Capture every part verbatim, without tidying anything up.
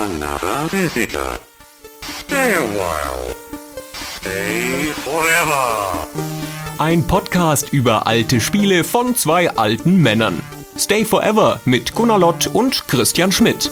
another visitor. Stay a while. Stay forever. Ein Podcast über alte Spiele von zwei alten Männern. Stay Forever mit Gunnar Lott und Christian Schmidt.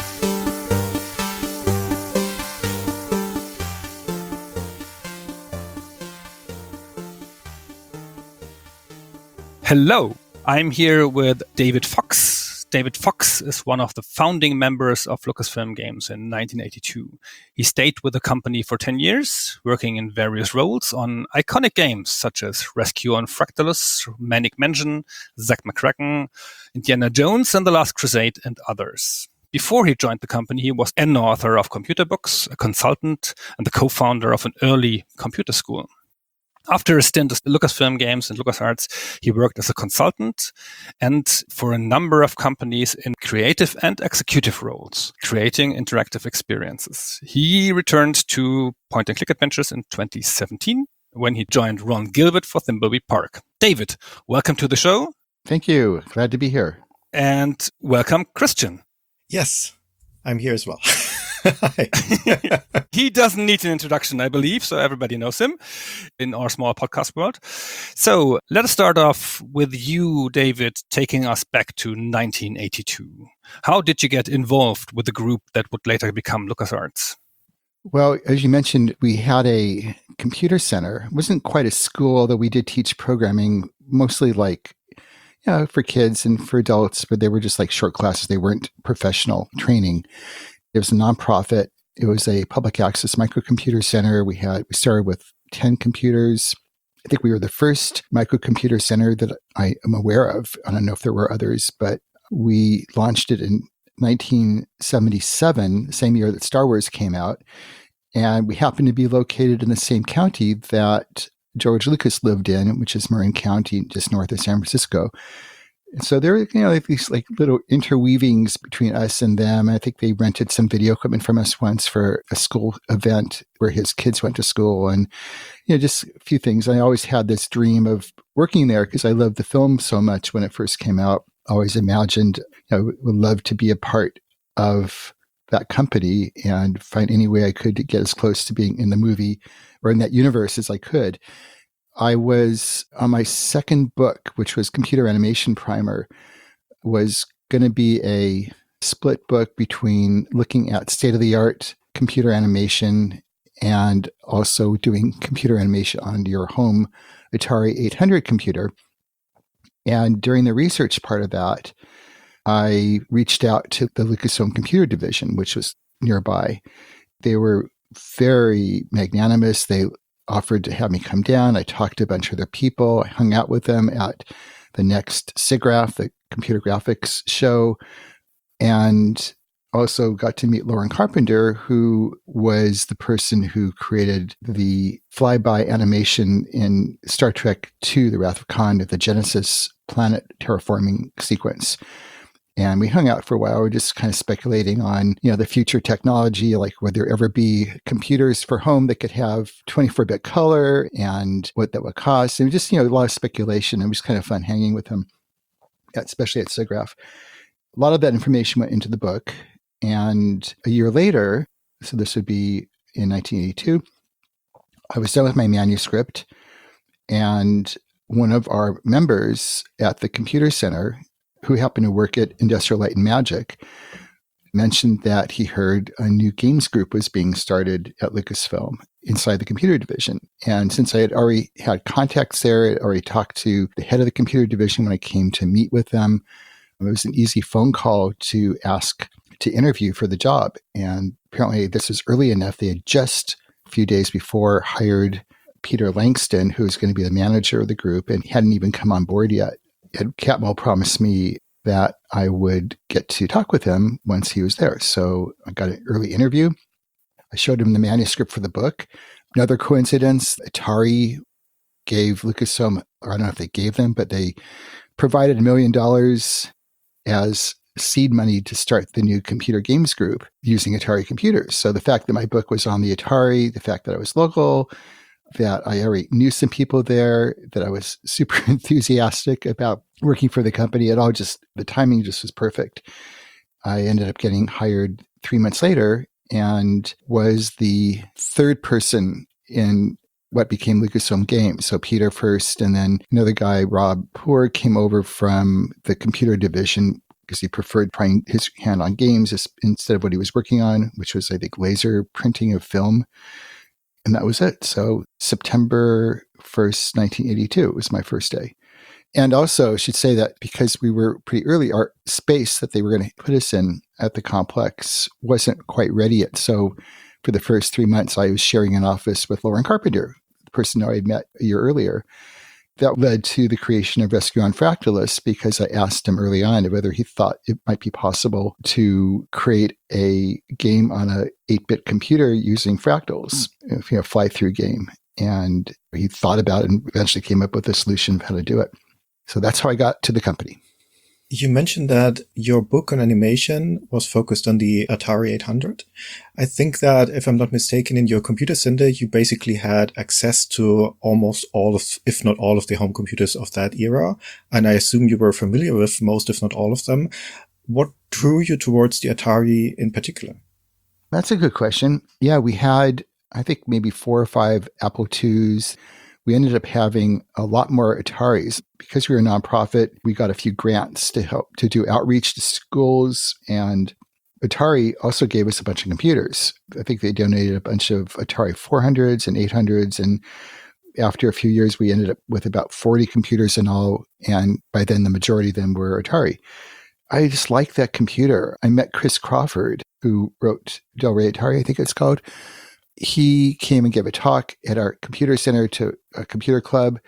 Hello, I'm here with David Fox. David Fox is one of the founding members of Lucasfilm Games in nineteen eighty-two. He stayed with the company for ten years, working in various roles on iconic games such as Rescue on Fractalus, Manic Mansion, Zack McCracken, Indiana Jones and The Last Crusade, and others. Before he joined the company, he was an author of computer books, a consultant, and the co-founder of an early computer school. After a stint at Lucasfilm Games and LucasArts, he worked as a consultant and for a number of companies in creative and executive roles, creating interactive experiences. He returned to point-and-click adventures in twenty seventeen when he joined Ron Gilbert for Thimbleby Park. David, welcome to the show. Thank you. Glad to be here. And welcome, Christian. Yes, I'm here as well. He doesn't need an introduction, I believe, so everybody knows him in our small podcast world. So let us start off with you, David, taking us back to nineteen eighty-two. How did you get involved with the group that would later become LucasArts? Well, as you mentioned, we had a computer center. It wasn't quite a school, though we did teach programming, mostly like you know, for kids and for adults, but they were just like short classes. They weren't professional training. It was a nonprofit. It was a public access microcomputer center. We had we started with ten computers. I think we were the first microcomputer center that I am aware of. I don't know if there were others, but we launched it in nineteen seventy-seven, same year that Star Wars came out. And we happened to be located in the same county that George Lucas lived in, which is Marin County, just north of San Francisco. And so there were, you know, like these like little interweavings between us and them. I think they rented some video equipment from us once for a school event where his kids went to school, and you know, just a few things. I always had this dream of working there because I loved the film so much when it first came out. I always imagined, you know, would love to be a part of that company and find any way I could to get as close to being in the movie or in that universe as I could. I was on my second book, which was Computer Animation Primer, was going to be a split book between looking at state-of-the-art computer animation and also doing computer animation on your home Atari eight hundred computer. And during the research part of that, I reached out to the Lucasfilm Computer Division, which was nearby. They were very magnanimous. They offered to have me come down. I talked to a bunch of their people. I hung out with them at the next SIGGRAPH, the computer graphics show, and also got to meet Lauren Carpenter, who was the person who created the flyby animation in Star Trek two, The Wrath of Khan, of the Genesis planet terraforming sequence. And we hung out for a while. We were just kind of speculating on, you know, the future technology, like would there ever be computers for home that could have twenty-four bit color and what that would cost. And just, you know, a lot of speculation. It was kind of fun hanging with him, especially at SIGGRAPH. A lot of that information went into the book. And a year later, so this would be in nineteen eighty-two, I was done with my manuscript. And one of our members at the computer center, who happened to work at Industrial Light and Magic, mentioned that he heard a new games group was being started at Lucasfilm inside the computer division. And since I had already had contacts there, I had already talked to the head of the computer division when I came to meet with them. It was an easy phone call to ask to interview for the job. And apparently this was early enough. They had just a few days before hired Peter Langston, who was going to be the manager of the group, and he hadn't even come on board yet. And Catmull promised me that I would get to talk with him once he was there. So I got an early interview. I showed him the manuscript for the book. Another coincidence, Atari gave Lucasfilm, or I don't know if they gave them, but they provided a million dollars as seed money to start the new computer games group using Atari computers. So the fact that my book was on the Atari, the fact that I was local, that I already knew some people there, that I was super enthusiastic about working for the company. It all just, the timing just was perfect. I ended up getting hired three months later and was the third person in what became Lucasfilm Games. So Peter first, and then another guy, Rob Poor, came over from the computer division because he preferred trying his hand on games instead of what he was working on, which was, I think, laser printing of film. And that was it. So September first, nineteen eighty-two was my first day. And also, I should say that because we were pretty early, our space that they were going to put us in at the complex wasn't quite ready yet. So for the first three months, I was sharing an office with Lauren Carpenter, the person I had met a year earlier. That led to the creation of Rescue on Fractalus because I asked him early on whether he thought it might be possible to create a game on a eight-bit computer using fractals, you know, fly-through game. And he thought about it and eventually came up with a solution of how to do it. So that's how I got to the company. You mentioned that your book on animation was focused on the Atari eight hundred. I think that, if I'm not mistaken, in your computer center, you basically had access to almost all of, if not all of the home computers of that era. And I assume you were familiar with most, if not all of them. What drew you towards the Atari in particular? That's a good question. Yeah, we had, I think, maybe four or five Apple twos. We ended up having a lot more Ataris. Because we were a nonprofit, we got a few grants to help to do outreach to schools. And Atari also gave us a bunch of computers. I think they donated a bunch of Atari four hundreds and eight hundreds. And after a few years, we ended up with about forty computers in all. And by then, the majority of them were Atari. I just liked that computer. I met Chris Crawford, who wrote Del Rey Atari, I think it's called. He came and gave a talk at our computer center to a computer club.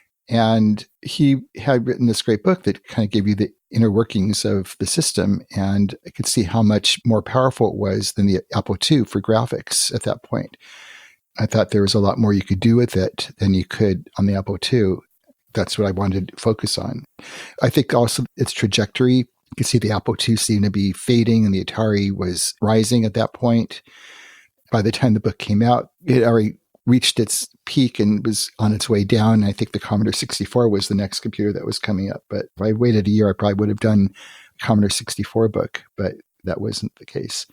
And he had written this great book that kind of gave you the inner workings of the system. And I could see how much more powerful it was than the Apple two for graphics at that point. I thought there was a lot more you could do with it than you could on the Apple two. That's what I wanted to focus on. I think also its trajectory. You could see the Apple two seemed to be fading and the Atari was rising at that point. By the time the book came out, it already reached its peak and was on its way down. I think the Commodore sixty-four was the next computer that was coming up. But if I waited a year, I probably would have done a Commodore sixty-four book, but that wasn't the case.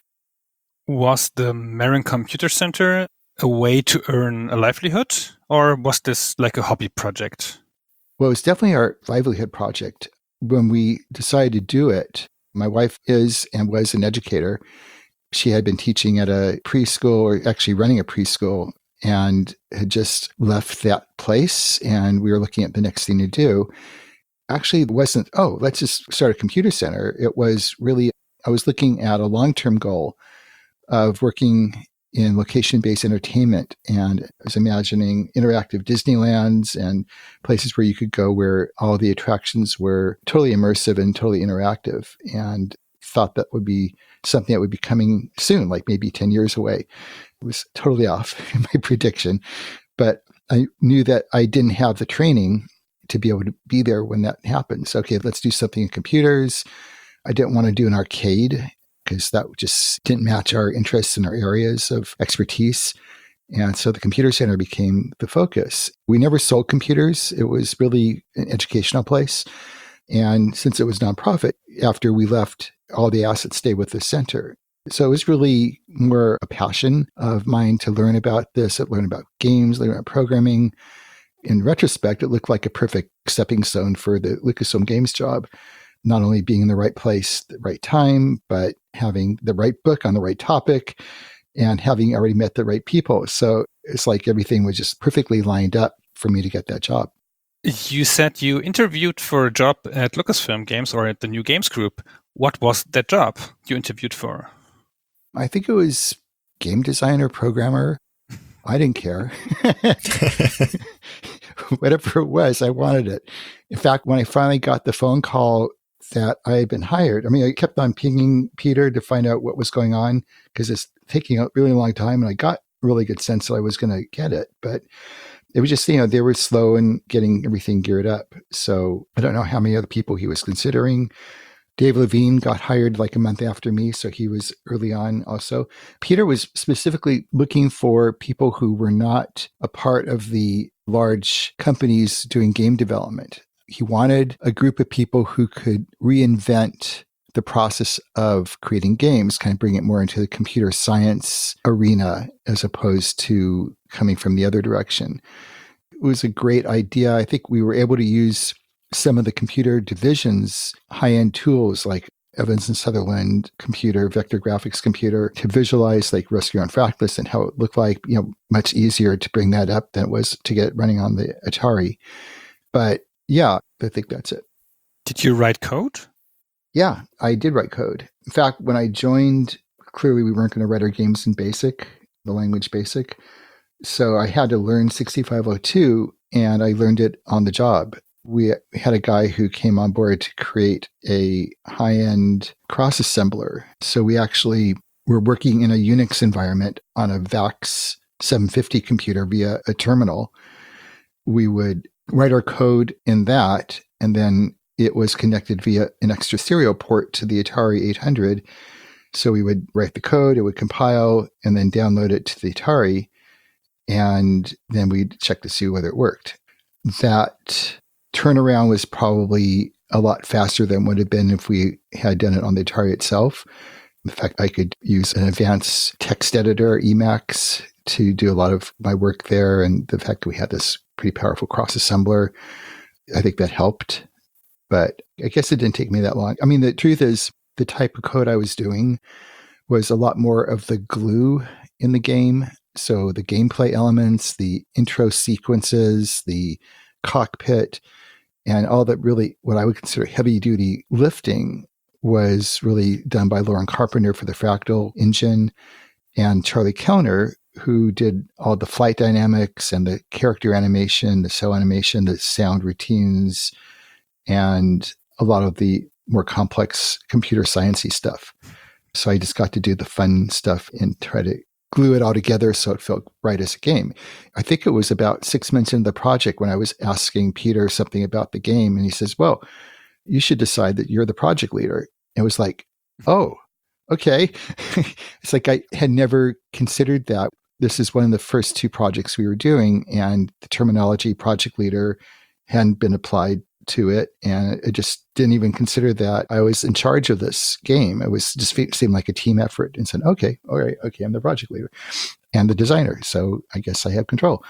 Was the Marin Computer Center a way to earn a livelihood, or was this like a hobby project? Well, it was definitely our livelihood project. When we decided to do it, my wife is and was an educator. She had been teaching at a preschool, or actually running a preschool, and had just left that place. And we were looking at the next thing to do. Actually, it wasn't, oh, let's just start a computer center. It was really, I was looking at a long-term goal of working in location-based entertainment. And I was imagining interactive Disneylands and places where you could go where all the attractions were totally immersive and totally interactive. And thought that would be something that would be coming soon, like maybe ten years away. It was totally off in my prediction, but I knew that I didn't have the training to be able to be there when that happens. Okay, let's do something in computers. I didn't want to do an arcade because that just didn't match our interests and our areas of expertise. And so the computer center became the focus. We never sold computers. It was really an educational place. And since it was nonprofit, after we left, all the assets stayed with the center. So it was really more a passion of mine to learn about this, to learn about games, learn about programming. In retrospect, it looked like a perfect stepping stone for the Lucasfilm Games job, not only being in the right place at the right time, but having the right book on the right topic and having already met the right people. So it's like everything was just perfectly lined up for me to get that job. You said you interviewed for a job at Lucasfilm Games or at the New Games Group. What was that job you interviewed for? I think it was game designer, programmer. I didn't care. Whatever it was, I wanted it. In fact, when I finally got the phone call that I had been hired, I mean, I kept on pinging Peter to find out what was going on because it's taking a really long time. And I got a really good sense that I was going to get it. But it was just, you know, they were slow in getting everything geared up. So I don't know how many other people he was considering. Dave Levine got hired like a month after me, so he was early on also. Peter was specifically looking for people who were not a part of the large companies doing game development. He wanted a group of people who could reinvent the process of creating games, kind of bring it more into the computer science arena as opposed to coming from the other direction. It was a great idea. I think we were able to use some of the computer division's high-end tools like Evans and Sutherland computer, vector graphics computer, to visualize like Rescue on Fractalus and how it looked like, you know, much easier to bring that up than it was to get it running on the Atari. But yeah, I think that's it. Did you write code? Yeah, I did write code. In fact, when I joined, clearly we weren't going to write our games in BASIC, the language BASIC. So I had to learn sixty-five oh two, and I learned it on the job. We had a guy who came on board to create a high-end cross-assembler. So we actually were working in a Unix environment on a VAX seven fifty computer via a terminal. We would write our code in that, and then it was connected via an extra serial port to the Atari eight hundred. So we would write the code, it would compile, and then download it to the Atari, and then we'd check to see whether it worked. That turnaround was probably a lot faster than would have been if we had done it on the Atari itself. In fact, I could use an advanced text editor, Emacs, to do a lot of my work there. And the fact that we had this pretty powerful cross-assembler, I think that helped. But I guess it didn't take me that long. I mean, the truth is, the type of code I was doing was a lot more of the glue in the game. So the gameplay elements, the intro sequences, the cockpit, and all that really, what I would consider heavy-duty lifting was really done by Lauren Carpenter for the Fractal engine, and Charlie Kellner, who did all the flight dynamics and the character animation, the cell animation, the sound routines, and a lot of the more complex computer sciencey stuff. So I just got to do the fun stuff and try to glue it all together so it felt right as a game. I think it was about six months into the project when I was asking Peter something about the game, and he says, well, you should decide that you're the project leader. It was like, oh, okay. It's like I had never considered that. This is one of the first two projects we were doing, and the terminology project leader hadn't been applied to it, and it just didn't even consider that I was in charge of this game. It was just seemed like a team effort, and said, okay, all right, okay, I'm the project leader and the designer, so I guess I have control.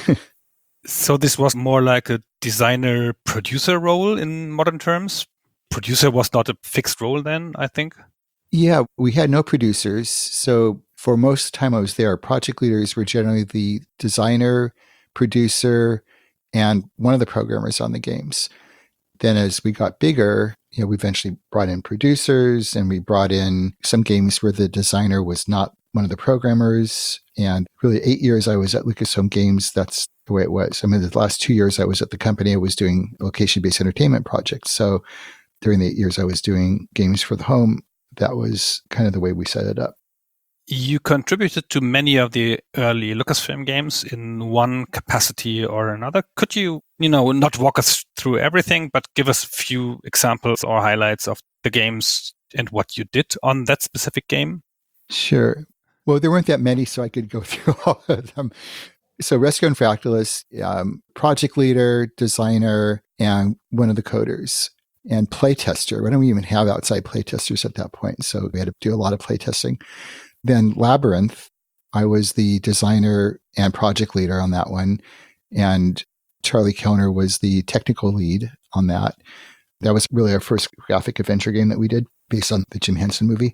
So this was more like a designer producer role in modern terms. Producer was not a fixed role then, I think. Yeah, we had no producers. So for most of the time I was there, project leaders were generally the designer, producer, and one of the programmers on the games. Then as we got bigger, you know, we eventually brought in producers, and we brought in some games where the designer was not one of the programmers. And really eight years I was at Lucasfilm Games, that's the way it was. I mean, the last two years I was at the company, I was doing location-based entertainment projects. So during the eight years I was doing games for the home, that was kind of the way we set it up. You contributed to many of the early Lucasfilm games in one capacity or another. Could you, you know, not walk us through everything, but give us a few examples or highlights of the games and what you did on that specific game? Sure. Well, there weren't that many, so I could go through all of them. So Rescue on Fractalus, um, project leader, designer, and one of the coders. And playtester. We don't even have outside playtesters at that point, so we had to do a lot of playtesting. Then Labyrinth, I was the designer and project leader on that one, and Charlie Kellner was the technical lead on that. That was really our first graphic adventure game that we did, based on the Jim Henson movie.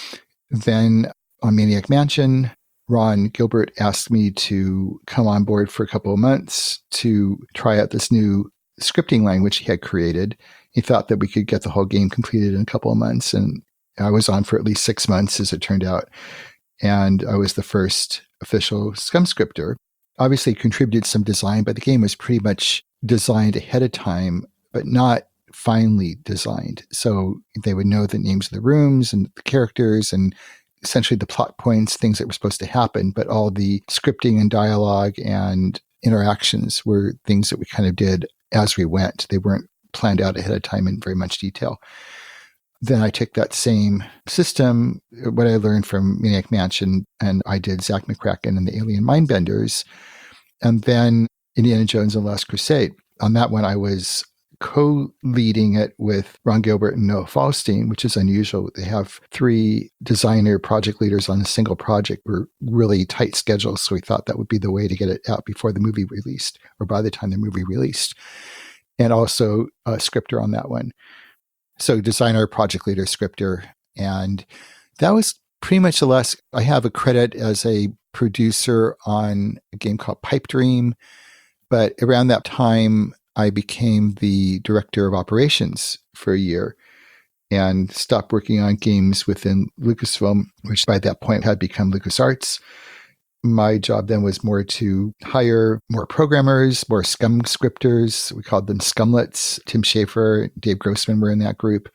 Then on Maniac Mansion, Ron Gilbert asked me to come on board for a couple of months to try out this new scripting language he had created. He thought that we could get the whole game completed in a couple of months, and I was on for at least six months, as it turned out. And I was the first official Scum scripter. Obviously contributed some design, but the game was pretty much designed ahead of time, but not finely designed. So they would know the names of the rooms and the characters and essentially the plot points, things that were supposed to happen, but all the scripting and dialogue and interactions were things that we kind of did as we went. They weren't planned out ahead of time in very much detail. Then I took that same system, what I learned from Maniac Mansion, and I did Zach McCracken and the Alien Mindbenders, and then Indiana Jones and the Last Crusade. On that one, I was co-leading it with Ron Gilbert and Noah Falstein, which is unusual. They have three designer project leaders on a single project. We're really tight schedules, so we thought that would be the way to get it out before the movie released, or by the time the movie released. And also a scripter on that one. So designer, project leader, scripter. And that was pretty much the last. I have a credit as a producer on a game called Pipe Dream. But around that time, I became the director of operations for a year and stopped working on games within Lucasfilm, which by that point had become LucasArts. My job then was more to hire more programmers, more scum scripters. We called them scumlets. Tim Schafer, Dave Grossman were in that group.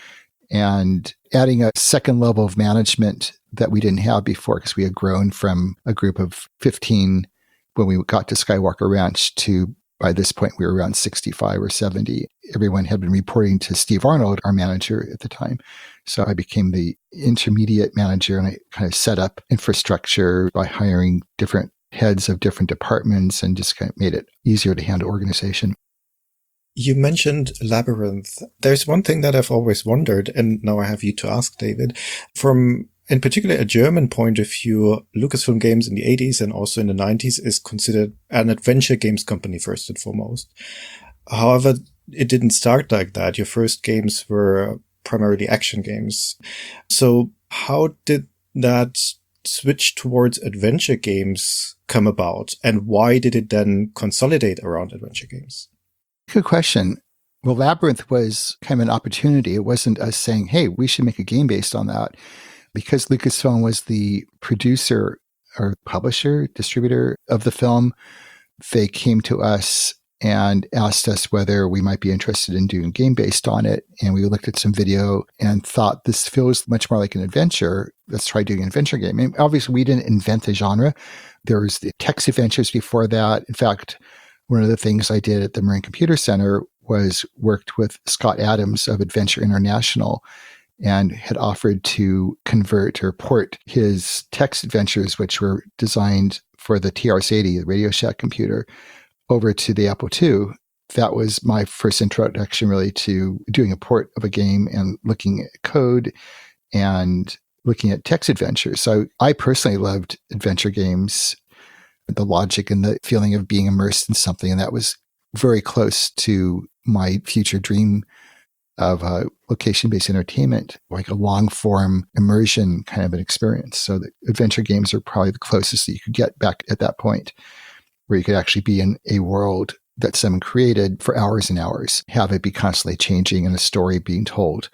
And adding a second level of management that we didn't have before, because we had grown from a group of fifteen when we got to Skywalker Ranch to, by this point, we were around sixty-five or seventy. Everyone had been reporting to Steve Arnold, our manager at the time. So I became the intermediate manager, and I kind of set up infrastructure by hiring different heads of different departments and just kind of made it easier to handle organization. You mentioned Labyrinth. There's one thing that I've always wondered, and now I have you to ask, David. From, in particular, a German point of view, Lucasfilm Games in the eighties and also in the nineties is considered an adventure games company first and foremost. However, it didn't start like that. Your first games were primarily action games. So how did that switch towards adventure games come about? And why did it then consolidate around adventure games? Good question. Well, Labyrinth was kind of an opportunity. It wasn't us saying, hey, we should make a game based on that. Because Lucasfilm was the producer or publisher, distributor of the film, they came to us and asked us whether we might be interested in doing a game based on it. And we looked at some video and thought, this feels much more like an adventure. Let's try doing an adventure game. And obviously, we didn't invent the genre. There was the text adventures before that. In fact, one of the things I did at the Marin Computer Center was worked with Scott Adams of Adventure International and had offered to convert or port his text adventures, which were designed for the T R S eighty, the Radio Shack computer, over to the Apple two. That was my first introduction really to doing a port of a game and looking at code and looking at text adventures. So I personally loved adventure games, the logic and the feeling of being immersed in something. And that was very close to my future dream of uh, location-based entertainment, like a long-form immersion kind of an experience. So the adventure games are probably the closest that you could get back at that point, where you could actually be in a world that someone created for hours and hours, have it be constantly changing and a story being told.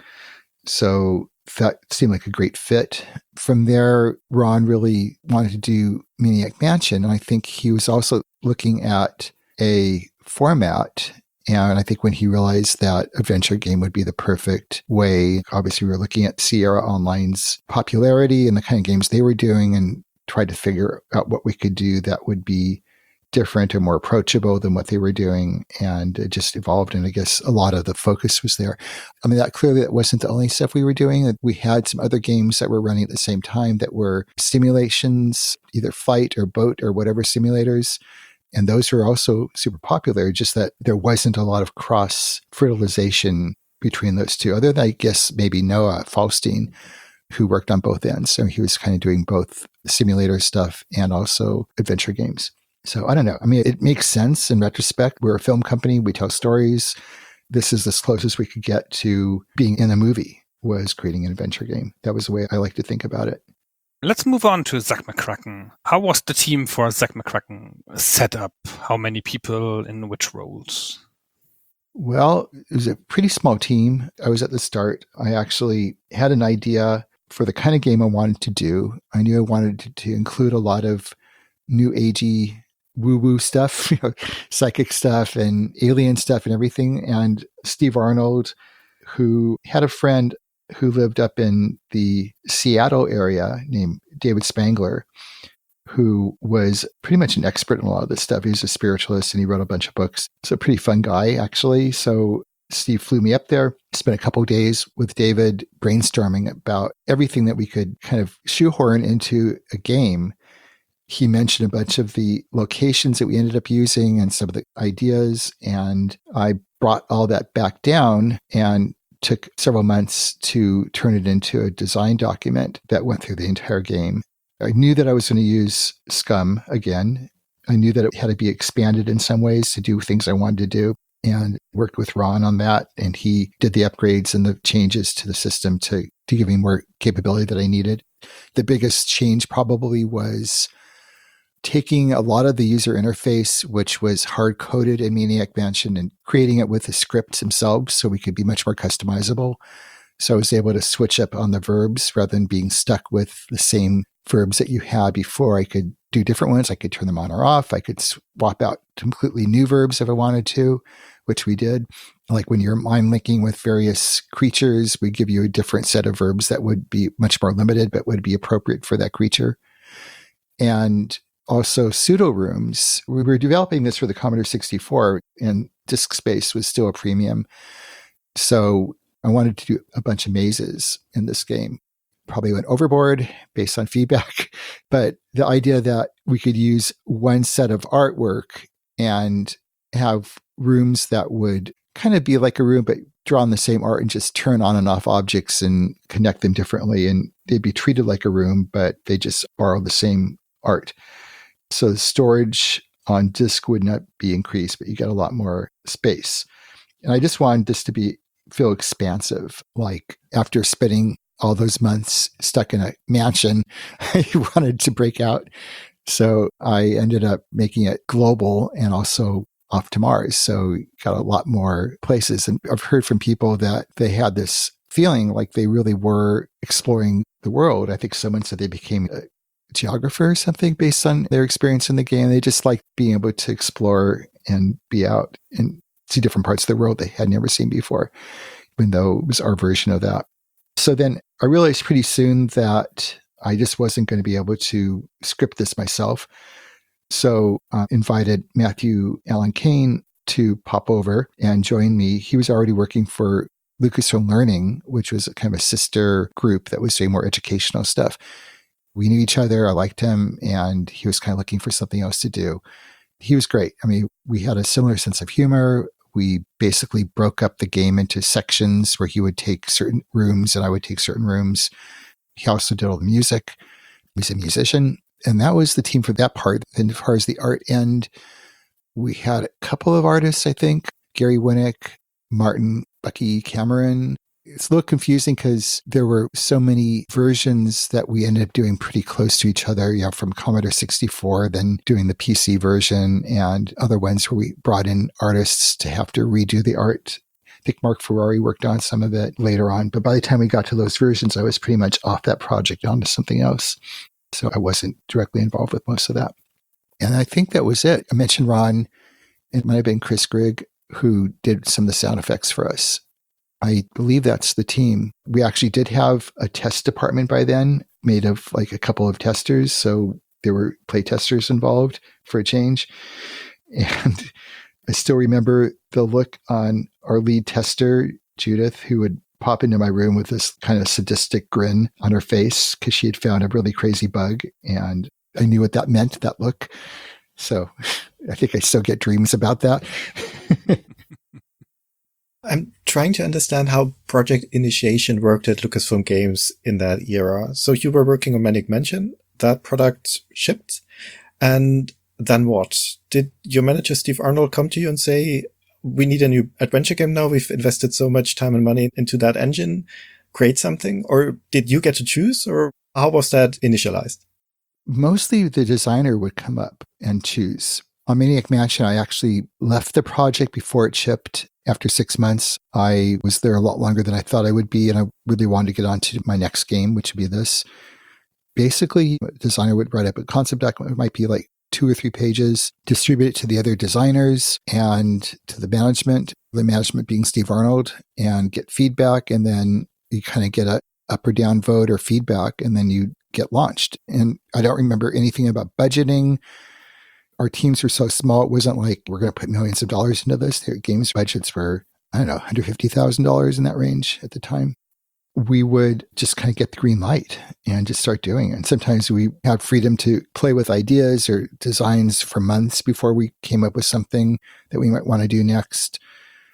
So that seemed like a great fit. From there, Ron really wanted to do Maniac Mansion. And I think he was also looking at a format. And I think when he realized that adventure game would be the perfect way, obviously we were looking at Sierra Online's popularity and the kind of games they were doing and tried to figure out what we could do that would be different or more approachable than what they were doing. And it just evolved. And I guess a lot of the focus was there. I mean, that clearly that wasn't the only stuff we were doing. We had some other games that were running at the same time that were simulations, either flight or boat or whatever simulators. And those were also super popular, just that there wasn't a lot of cross-fertilization between those two, other than, I guess, maybe Noah Falstein, who worked on both ends. So he was kind of doing both simulator stuff and also adventure games. So I don't know. I mean, it makes sense in retrospect. We're a film company. We tell stories. This is as close as we could get to being in a movie, was creating an adventure game. That was the way I like to think about it. Let's move on to Zak McCracken. How was the team for Zak McCracken set up? How many people in which roles? Well, it was a pretty small team. I was at the start. I actually had an idea for the kind of game I wanted to do. I knew I wanted to, to include a lot of new agey woo-woo stuff, you know, psychic stuff and alien stuff and everything. And Steve Arnold, who had a friend who lived up in the Seattle area named David Spangler, who was pretty much an expert in a lot of this stuff. He was a spiritualist and he wrote a bunch of books. He's a pretty fun guy, actually. So Steve flew me up there, spent a couple of days with David brainstorming about everything that we could kind of shoehorn into a game. He mentioned a bunch of the locations that we ended up using and some of the ideas. And I brought all that back down and took several months to turn it into a design document that went through the entire game. I knew that I was going to use Scum again. I knew that it had to be expanded in some ways to do things I wanted to do, and worked with Ron on that. And he did the upgrades and the changes to the system to, to give me more capability that I needed. The biggest change probably was taking a lot of the user interface, which was hard-coded in Maniac Mansion, and creating it with the scripts themselves so we could be much more customizable. So I was able to switch up on the verbs rather than being stuck with the same verbs that you had before. I could do different ones. I could turn them on or off. I could swap out completely new verbs if I wanted to, which we did. Like when you're mind linking with various creatures, we give you a different set of verbs that would be much more limited, but would be appropriate for that creature. And also pseudo rooms. We were developing this for the Commodore sixty-four, and disk space was still a premium. So I wanted to do a bunch of mazes in this game. Probably went overboard based on feedback, but the idea that we could use one set of artwork and have rooms that would kind of be like a room, but draw on the same art and just turn on and off objects and connect them differently. And they'd be treated like a room, but they just borrow the same art. So the storage on disk would not be increased, but you get a lot more space. And I just wanted this to be feel expansive. Like after spending all those months stuck in a mansion, I wanted to break out. So I ended up making it global and also off to Mars. So got a lot more places. And I've heard from people that they had this feeling like they really were exploring the world. I think someone said they became a geographer or something based on their experience in the game. They just liked being able to explore and be out and see different parts of the world they had never seen before, even though it was our version of that. So then I realized pretty soon that I just wasn't going to be able to script this myself. So I uh, invited Matthew Allen Kane to pop over and join me. He was already working for Lucasfilm Learning, which was kind of a sister group that was doing more educational stuff. We knew each other. I liked him, and he was kind of looking for something else to do. He was great. I mean, we had a similar sense of humor. We basically broke up the game into sections where he would take certain rooms and I would take certain rooms. He also did all the music. He's a musician. And that was the team for that part. And as far as the art end, we had a couple of artists, I think. Gary Winnick, Martin, Bucky Cameron. It's a little confusing because there were so many versions that we ended up doing pretty close to each other, you know, from Commodore sixty-four, then doing the P C version, and other ones where we brought in artists to have to redo the art. I think Mark Ferrari worked on some of it later on, but by the time we got to those versions, I was pretty much off that project onto something else. So I wasn't directly involved with most of that. And I think that was it. I mentioned Ron. It might have been Chris Grigg who did some of the sound effects for us. I believe that's the team. We actually did have a test department by then, made of like a couple of testers. So there were play testers involved for a change. And I still remember the look on our lead tester, Judith, who would pop into my room with this kind of sadistic grin on her face because she had found a really crazy bug. And I knew what that meant, that look. So I think I still get dreams about that. I'm trying to understand how project initiation worked at Lucasfilm Games in that era. So you were working on Maniac Mansion, that product shipped, and then what? Did your manager, Steve Arnold, come to you and say, we need a new adventure game now, we've invested so much time and money into that engine, create something? Or did you get to choose, or how was that initialized? Mostly the designer would come up and choose. On Maniac Mansion, I actually left the project before it shipped. After six months, I was there a lot longer than I thought I would be, and I really wanted to get on to my next game, which would be this. Basically, the designer would write up a concept document. It might be like two or three pages, distribute it to the other designers and to the management, the management being Steve Arnold, and get feedback. And then you kind of get a up or down vote or feedback, and then you get launched. And I don't remember anything about budgeting. Our teams were so small, it wasn't like we're going to put millions of dollars into this. Their games budgets were, I don't know, one hundred fifty thousand dollars in that range at the time. We would just kind of get the green light and just start doing it. And sometimes we had freedom to play with ideas or designs for months before we came up with something that we might want to do next.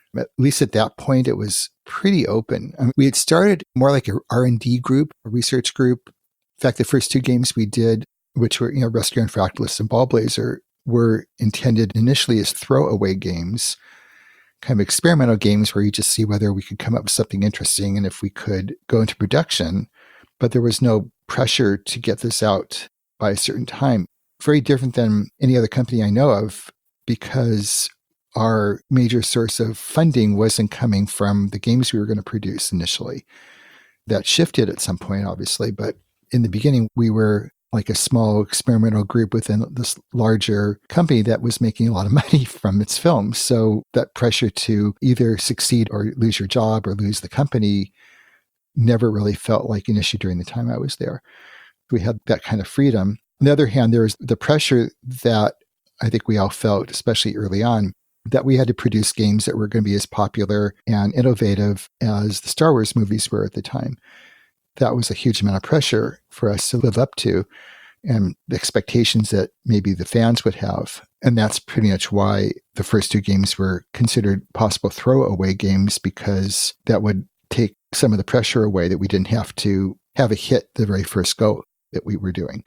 At least at that point, it was pretty open. I mean, we had started more like a R and D group, a research group. In fact, the first two games we did, which were, you know, Rescue on Fractalus and Ball Blazer, were intended initially as throwaway games, kind of experimental games where you just see whether we could come up with something interesting and if we could go into production. But there was no pressure to get this out by a certain time. Very different than any other company I know of, because our major source of funding wasn't coming from the games we were going to produce initially. That shifted at some point, obviously, but in the beginning, we were like a small experimental group within this larger company that was making a lot of money from its films. So that pressure to either succeed or lose your job or lose the company never really felt like an issue during the time I was there. We had that kind of freedom. On the other hand, there was the pressure that I think we all felt, especially early on, that we had to produce games that were going to be as popular and innovative as the Star Wars movies were at the time. That was a huge amount of pressure for us to live up to, and the expectations that maybe the fans would have. And that's pretty much why the first two games were considered possible throwaway games, because that would take some of the pressure away that we didn't have to have a hit the very first go that we were doing.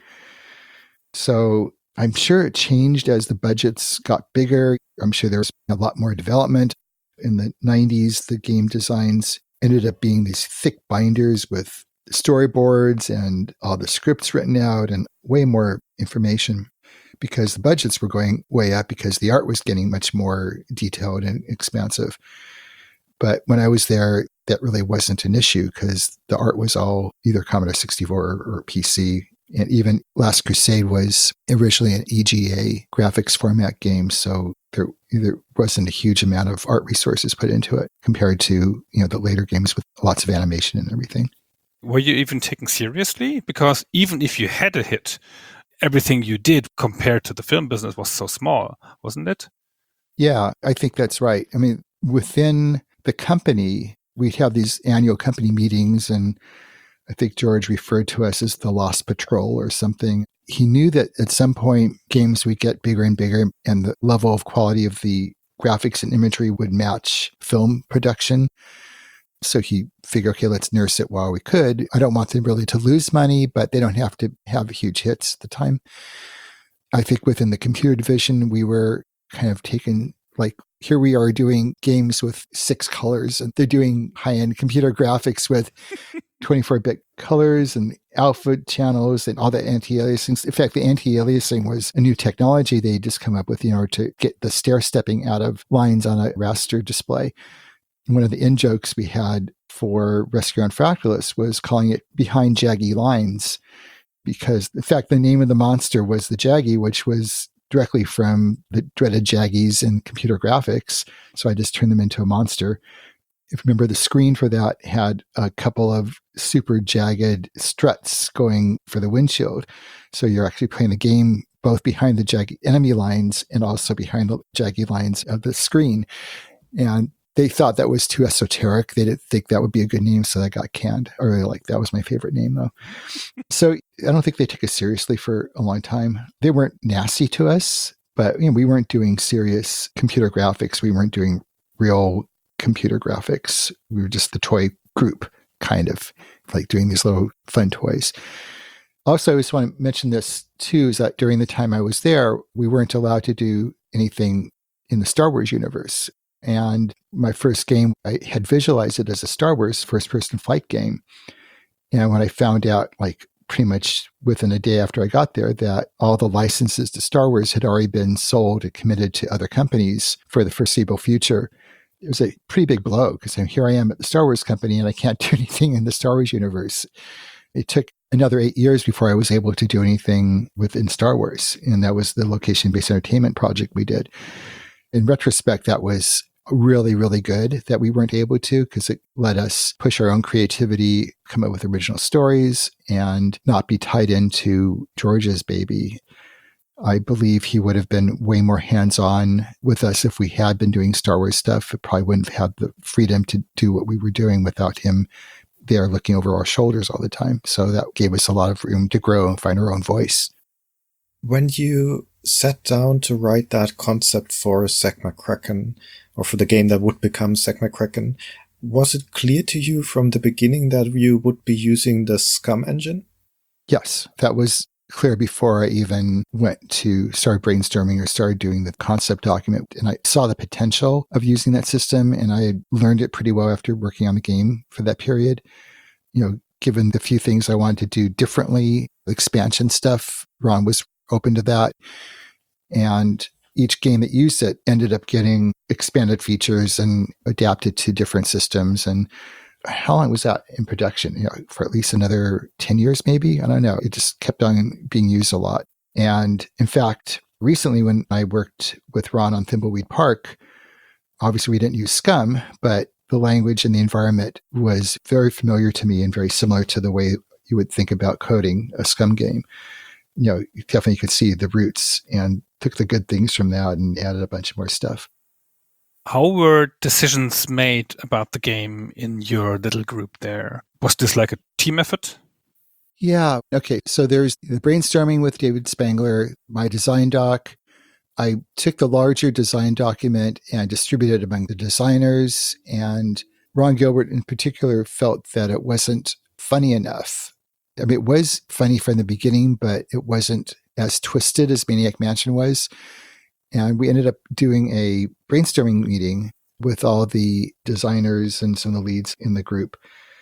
So I'm sure it changed as the budgets got bigger. I'm sure there was a lot more development. In the nineties, the game designs ended up being these thick binders with storyboards and all the scripts written out and way more information, because the budgets were going way up because the art was getting much more detailed and expansive. But when I was there, that really wasn't an issue because the art was all either Commodore sixty-four or, or P C. And even Last Crusade was originally an E G A graphics format game. So there, there wasn't a huge amount of art resources put into it compared to, you know, the later games with lots of animation and everything. Were you even taken seriously? Because even if you had a hit, everything you did compared to the film business was so small, wasn't it? Yeah, I think that's right. I mean, within the company, we'd have these annual company meetings, and I think George referred to us as the Lost Patrol or something. He knew that at some point games would get bigger and bigger, and the level of quality of the graphics and imagery would match film production. So he figured, okay, let's nurse it while we could. I don't want them really to lose money, but they don't have to have huge hits at the time. I think within the computer division, we were kind of taken, like, here we are doing games with six colors, and they're doing high-end computer graphics with twenty-four bit colors and alpha channels and all the anti-aliasing. In fact, the anti-aliasing was a new technology they just come up with in order to get the stair-stepping out of lines on a raster display. One of the in-jokes we had for Rescue on Fractalus was calling it Behind Jaggy Lines, because, in fact, the name of the monster was the Jaggy, which was directly from the dreaded Jaggies in computer graphics. So I just turned them into a monster. If you remember, the screen for that had a couple of super jagged struts going for the windshield. So you're actually playing the game both behind the jaggy enemy lines and also behind the jaggy lines of the screen. And they thought that was too esoteric. They didn't think that would be a good name, so that got canned. I really like that was my favorite name, though. So I don't think they took us seriously for a long time. They weren't nasty to us, but you know, we weren't doing serious computer graphics. We weren't doing real computer graphics. We were just the toy group, kind of like doing these little fun toys. Also, I just want to mention this too, is that during the time I was there, we weren't allowed to do anything in the Star Wars universe. And my first game, I had visualized it as a Star Wars first-person flight game. And when I found out, like pretty much within a day after I got there, that all the licenses to Star Wars had already been sold and committed to other companies for the foreseeable future, it was a pretty big blow, because here I am at the Star Wars company and I can't do anything in the Star Wars universe. It took another eight years before I was able to do anything within Star Wars. And that was the location-based entertainment project we did. In retrospect, that was really, really good that we weren't able to, because it let us push our own creativity, come up with original stories, and not be tied into George's baby. I believe he would have been way more hands-on with us if we had been doing Star Wars stuff. It probably wouldn't have had the freedom to do what we were doing without him there looking over our shoulders all the time. So that gave us a lot of room to grow and find our own voice. When you sat down to write that concept for Zack McCracken, or for the game that would become Zack McCracken, was it clear to you from the beginning that you would be using the SCUM engine? Yes, that was clear before I even went to start brainstorming or started doing the concept document. And I saw the potential of using that system, and I had learned it pretty well after working on the game for that period. You know, given the few things I wanted to do differently, expansion stuff, Ron was open to that. And each game that used it ended up getting expanded features and adapted to different systems. And how long was that in production? You know, for at least another ten years, maybe? I don't know. It just kept on being used a lot. And in fact, recently when I worked with Ron on Thimbleweed Park, obviously we didn't use SCUM, but the language and the environment was very familiar to me and very similar to the way you would think about coding a SCUM game. You know, you definitely could see the roots and took the good things from that and added a bunch more stuff. How were decisions made about the game in your little group there? Was this like a team effort? Yeah. Okay. So there's the brainstorming with David Spangler, my design doc. I took the larger design document and distributed it among the designers. And Ron Gilbert in particular felt that it wasn't funny enough. I mean, it was funny from the beginning, but it wasn't as twisted as Maniac Mansion was. And we ended up doing a brainstorming meeting with all the designers and some of the leads in the group.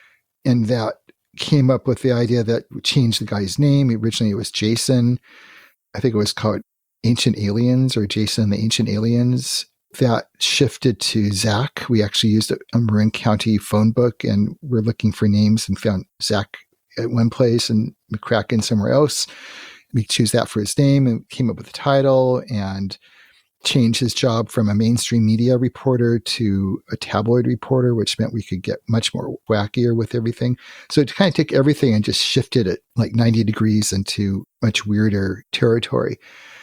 And that came up with the idea that we changed the guy's name. Originally, it was Jason. I think it was called Ancient Aliens or Jason and the Ancient Aliens. That shifted to Zach. We actually used a Marin County phone book and we're looking for names and found Zach at one place and McCracken somewhere else. We choose that for his name and came up with the title and changed his job from a mainstream media reporter to a tabloid reporter, which meant we could get much more wackier with everything. So it kind of took everything and just shifted it like ninety degrees into much weirder territory.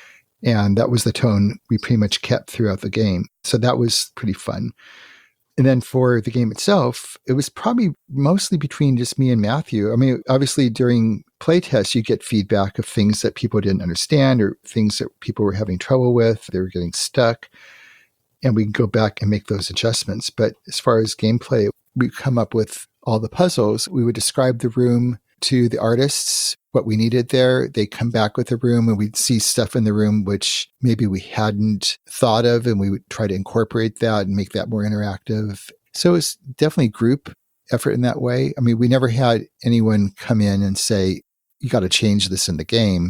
And that was the tone we pretty much kept throughout the game. So that was pretty fun. And then for the game itself, it was probably mostly between just me and Matthew. I mean, obviously during playtests, you get feedback of things that people didn't understand or things that people were having trouble with. They were getting stuck. And we can go back and make those adjustments. But as far as gameplay, we come up with all the puzzles. We would describe the room to the artists, what we needed there. They come back with the room and we'd see stuff in the room which maybe we hadn't thought of, and we would try to incorporate that and make that more interactive. So it's definitely group effort in that way. I mean, we never had anyone come in and say, you got to change this in the game.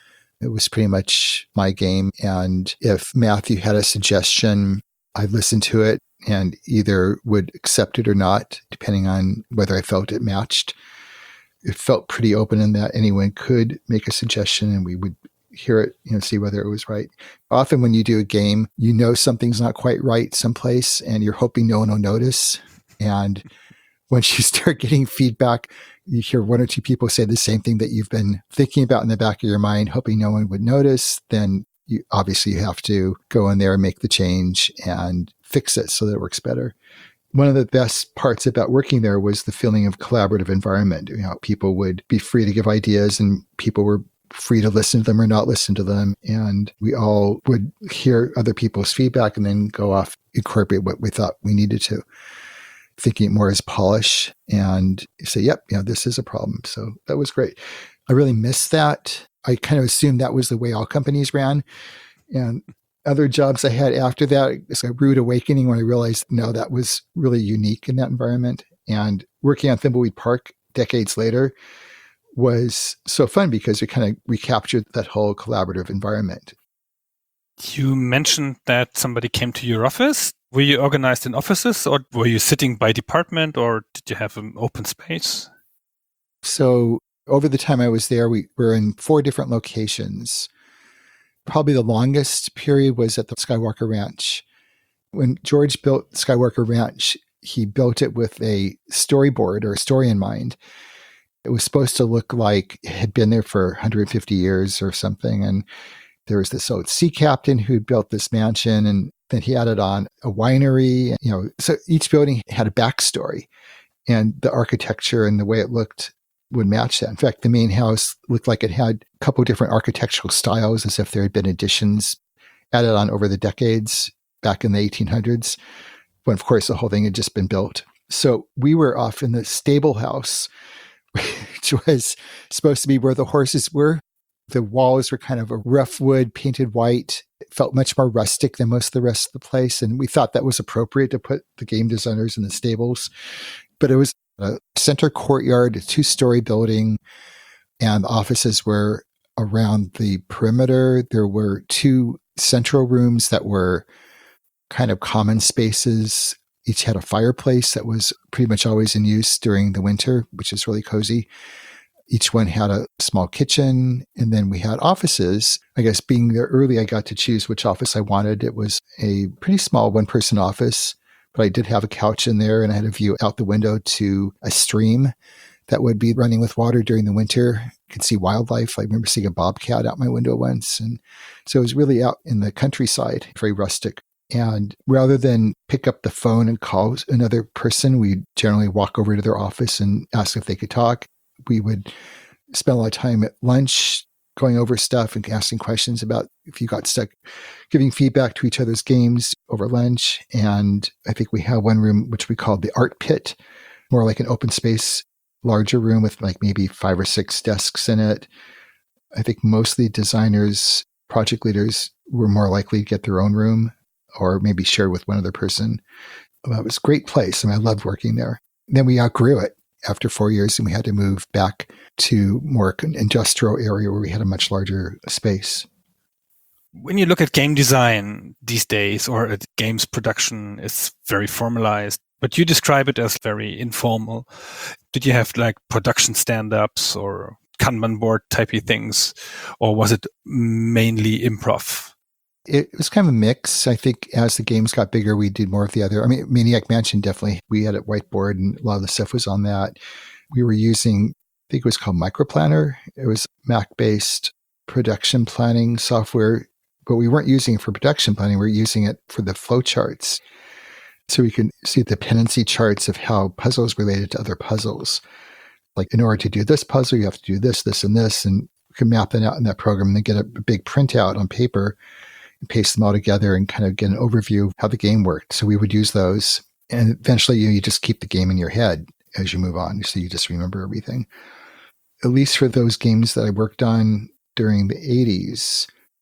It was pretty much my game. And if Matthew had a suggestion, I'd listen to it and either would accept it or not, depending on whether I felt it matched. It felt pretty open in that anyone could make a suggestion and we would hear it, you know, see whether it was right. Often when you do a game, you know something's not quite right someplace and you're hoping no one will notice. And once you start getting feedback, you hear one or two people say the same thing that you've been thinking about in the back of your mind, hoping no one would notice, then you obviously have to go in there and make the change and fix it so that it works better. One of the best parts about working there was the feeling of collaborative environment. You know, people would be free to give ideas and people were free to listen to them or not listen to them. And we all would hear other people's feedback and then go off, incorporate what we thought we needed to, thinking more as polish and say, yep, you know, this is a problem. So that was great. I really missed that. I kind of assumed that was the way all companies ran. And other jobs I had after that, it's a rude awakening when I realized, no, that was really unique in that environment. And working on Thimbleweed Park decades later was so fun because we kind of recaptured that whole collaborative environment. You mentioned that somebody came to your office. Were you organized in offices or were you sitting by department or did you have an open space? So over the time I was there, we were in four different locations. Probably the longest period was at the Skywalker Ranch. When George built Skywalker Ranch, he built it with a storyboard or a story in mind. It was supposed to look like it had been there for one hundred fifty years or something. And there was this old sea captain who built this mansion, and then he added on a winery. You know, so each building had a backstory, and the architecture and the way it looked would match that. In fact, the main house looked like it had a couple of different architectural styles, as if there had been additions added on over the decades back in the eighteen hundreds, when of course the whole thing had just been built. So we were off in the stable house, which was supposed to be where the horses were. The walls were kind of a rough wood painted white. It felt much more rustic than most of the rest of the place. And we thought that was appropriate to put the game designers in the stables. But it was a center courtyard, a two-story building, and the offices were around the perimeter. There were two central rooms that were kind of common spaces. Each had a fireplace that was pretty much always in use during the winter, which is really cozy. Each one had a small kitchen, and then we had offices. I guess being there early, I got to choose which office I wanted. It was a pretty small one-person office, but I did have a couch in there, and I had a view out the window to a stream that would be running with water during the winter. You could see wildlife. I remember seeing a bobcat out my window once. And so it was really out in the countryside, very rustic. And rather than pick up the phone and call another person, we generally walk over to their office and ask if they could talk. We would spend a lot of time at lunch going over stuff and asking questions about if you got stuck, giving feedback to each other's games over lunch. And I think we had one room which we called the art pit, more like an open space, larger room with like maybe five or six desks in it. I think mostly designers, project leaders were more likely to get their own room or maybe share with one other person. Well, it was a great place, and I loved working there. Then we outgrew it after four years, and we had to move back to more industrial area where we had a much larger space. When you look at game design these days, or at games production, it's very formalized, but you describe it as very informal. Did you have like production stand-ups or Kanban board typey things, or was it mainly improv? It was kind of a mix. I think as the games got bigger, we did more of the other. I mean, Maniac Mansion, definitely. We had a whiteboard and a lot of the stuff was on that. We were using, I think it was called Microplanner. It was Mac-based production planning software, but we weren't using it for production planning. We were using it for the flowcharts. So we can see the dependency charts of how puzzles related to other puzzles. Like in order to do this puzzle, you have to do this, this, and this. And we can map that out in that program and then get a big printout on paper and paste them all together and kind of get an overview of how the game worked. So we would use those. And eventually you, you just keep the game in your head as you move on. So you just remember everything. At least for those games that I worked on during the eighties,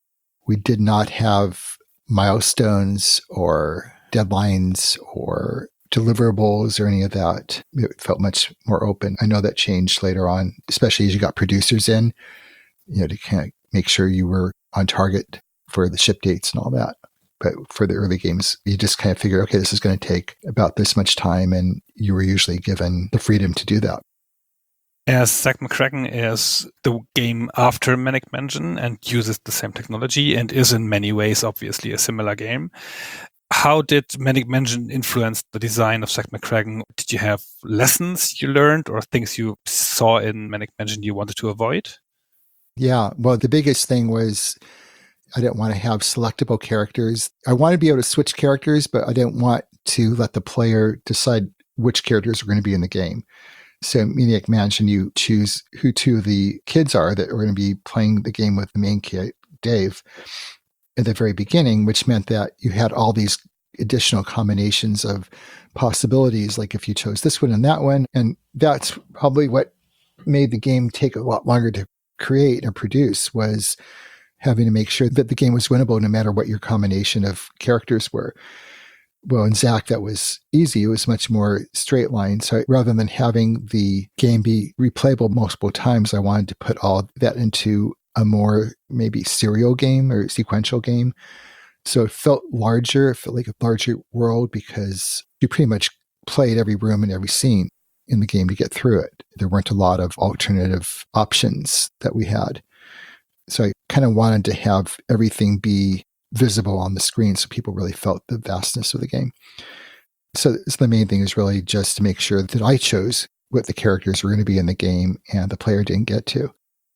we did not have milestones or deadlines or deliverables or any of that. It felt much more open. I know that changed later on, especially as you got producers in, you know, to kind of make sure you were on target for the ship dates and all that. But for the early games, you just kind of figure, okay, this is going to take about this much time, and you were usually given the freedom to do that. As Zak McCracken is the game after Manic Mansion and uses the same technology and is in many ways obviously a similar game. How did Manic Mansion influence the design of Zak McCracken? Did you have lessons you learned or things you saw in Manic Mansion you wanted to avoid? Yeah, well, the biggest thing was I didn't want to have selectable characters. I wanted to be able to switch characters, but I didn't want to let the player decide which characters were going to be in the game. So in Maniac Mansion, you choose who two of the kids are that are going to be playing the game with the main kid, Dave, at the very beginning, which meant that you had all these additional combinations of possibilities, like if you chose this one and that one. And that's probably what made the game take a lot longer to create or produce, was having to make sure that the game was winnable no matter what your combination of characters were. Well, in Zak, that was easy. It was much more straight line. So rather than having the game be replayable multiple times, I wanted to put all that into a more maybe serial game or sequential game. So it felt larger. It felt like a larger world because you pretty much played every room and every scene in the game to get through it. There weren't a lot of alternative options that we had. So I kind of wanted to have everything be visible on the screen so people really felt the vastness of the game. So, so the main thing is really just to make sure that I chose what the characters were going to be in the game and the player didn't get to.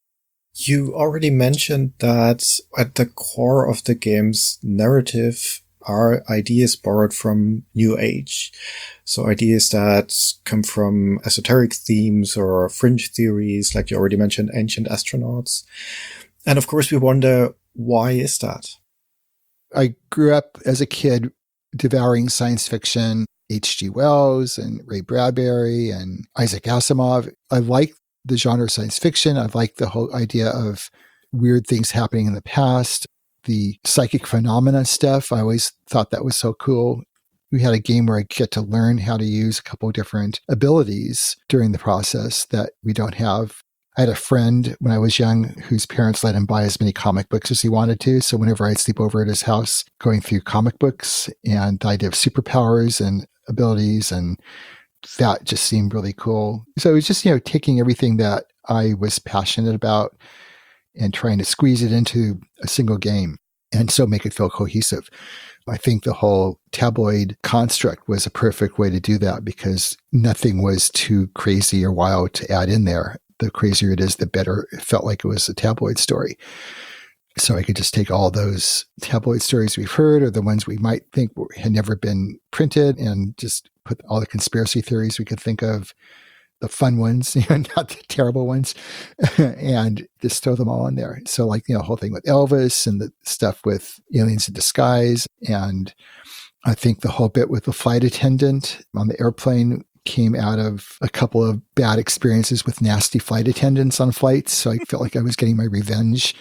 You already mentioned that at the core of the game's narrative are ideas borrowed from New Age. So ideas that come from esoteric themes or fringe theories, like you already mentioned, ancient astronauts. And of course, we wonder, why is that? I grew up as a kid devouring science fiction, H G Wells and Ray Bradbury and Isaac Asimov. I like the genre of science fiction. I like the whole idea of weird things happening in the past, the psychic phenomena stuff. I always thought that was so cool. We had a game where I get to learn how to use a couple of different abilities during the process that we don't have. I had a friend when I was young whose parents let him buy as many comic books as he wanted to. So whenever I'd sleep over at his house, going through comic books and the idea of superpowers and abilities, and that just seemed really cool. So it was just, you know, taking everything that I was passionate about and trying to squeeze it into a single game and so make it feel cohesive. I think the whole tabloid construct was a perfect way to do that because nothing was too crazy or wild to add in there. The crazier it is, the better it felt like it was a tabloid story. So I could just take all those tabloid stories we've heard or the ones we might think had never been printed and just put all the conspiracy theories we could think of, the fun ones, you know, not the terrible ones, and just throw them all in there. So like, you know, the whole thing with Elvis and the stuff with aliens in disguise. And I think the whole bit with the flight attendant on the airplane came out of a couple of bad experiences with nasty flight attendants on flights. So I felt like I was getting my revenge.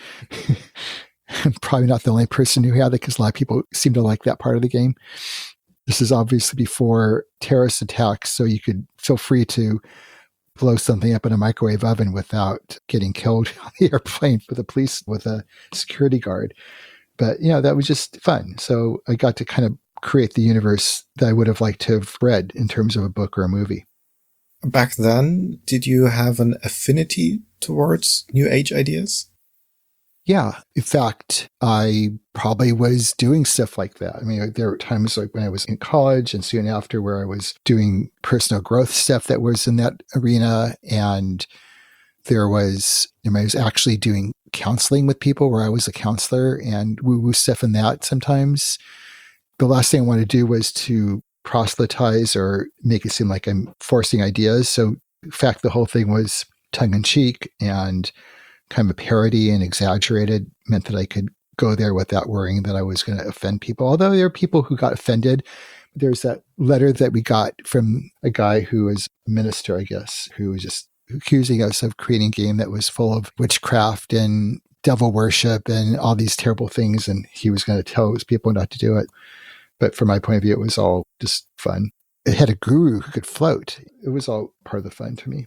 I'm probably not the only person who had it because a lot of people seem to like that part of the game. This is obviously before terrorist attacks, so you could feel free to blow something up in a microwave oven without getting killed on the airplane for the police with a security guard. But, you know, that was just fun. So I got to kind of create the universe that I would have liked to have read in terms of a book or a movie. Back then, did you have an affinity towards New Age ideas? Yeah. In fact, I probably was doing stuff like that. I mean, there were times like when I was in college and soon after where I was doing personal growth stuff that was in that arena. And there was, I, mean, I was actually doing counseling with people where I was a counselor and woo-woo stuff in that sometimes. The last thing I wanted to do was to proselytize or make it seem like I'm forcing ideas. So in fact, the whole thing was tongue-in-cheek and kind of a parody and exaggerated, meant that I could go there without worrying that I was going to offend people. Although there are people who got offended. There's that letter that we got from a guy who was a minister, I guess, who was just accusing us of creating a game that was full of witchcraft and devil worship and all these terrible things. And he was going to tell his people not to do it. But from my point of view, it was all just fun. It had a guru who could float. It was all part of the fun to me.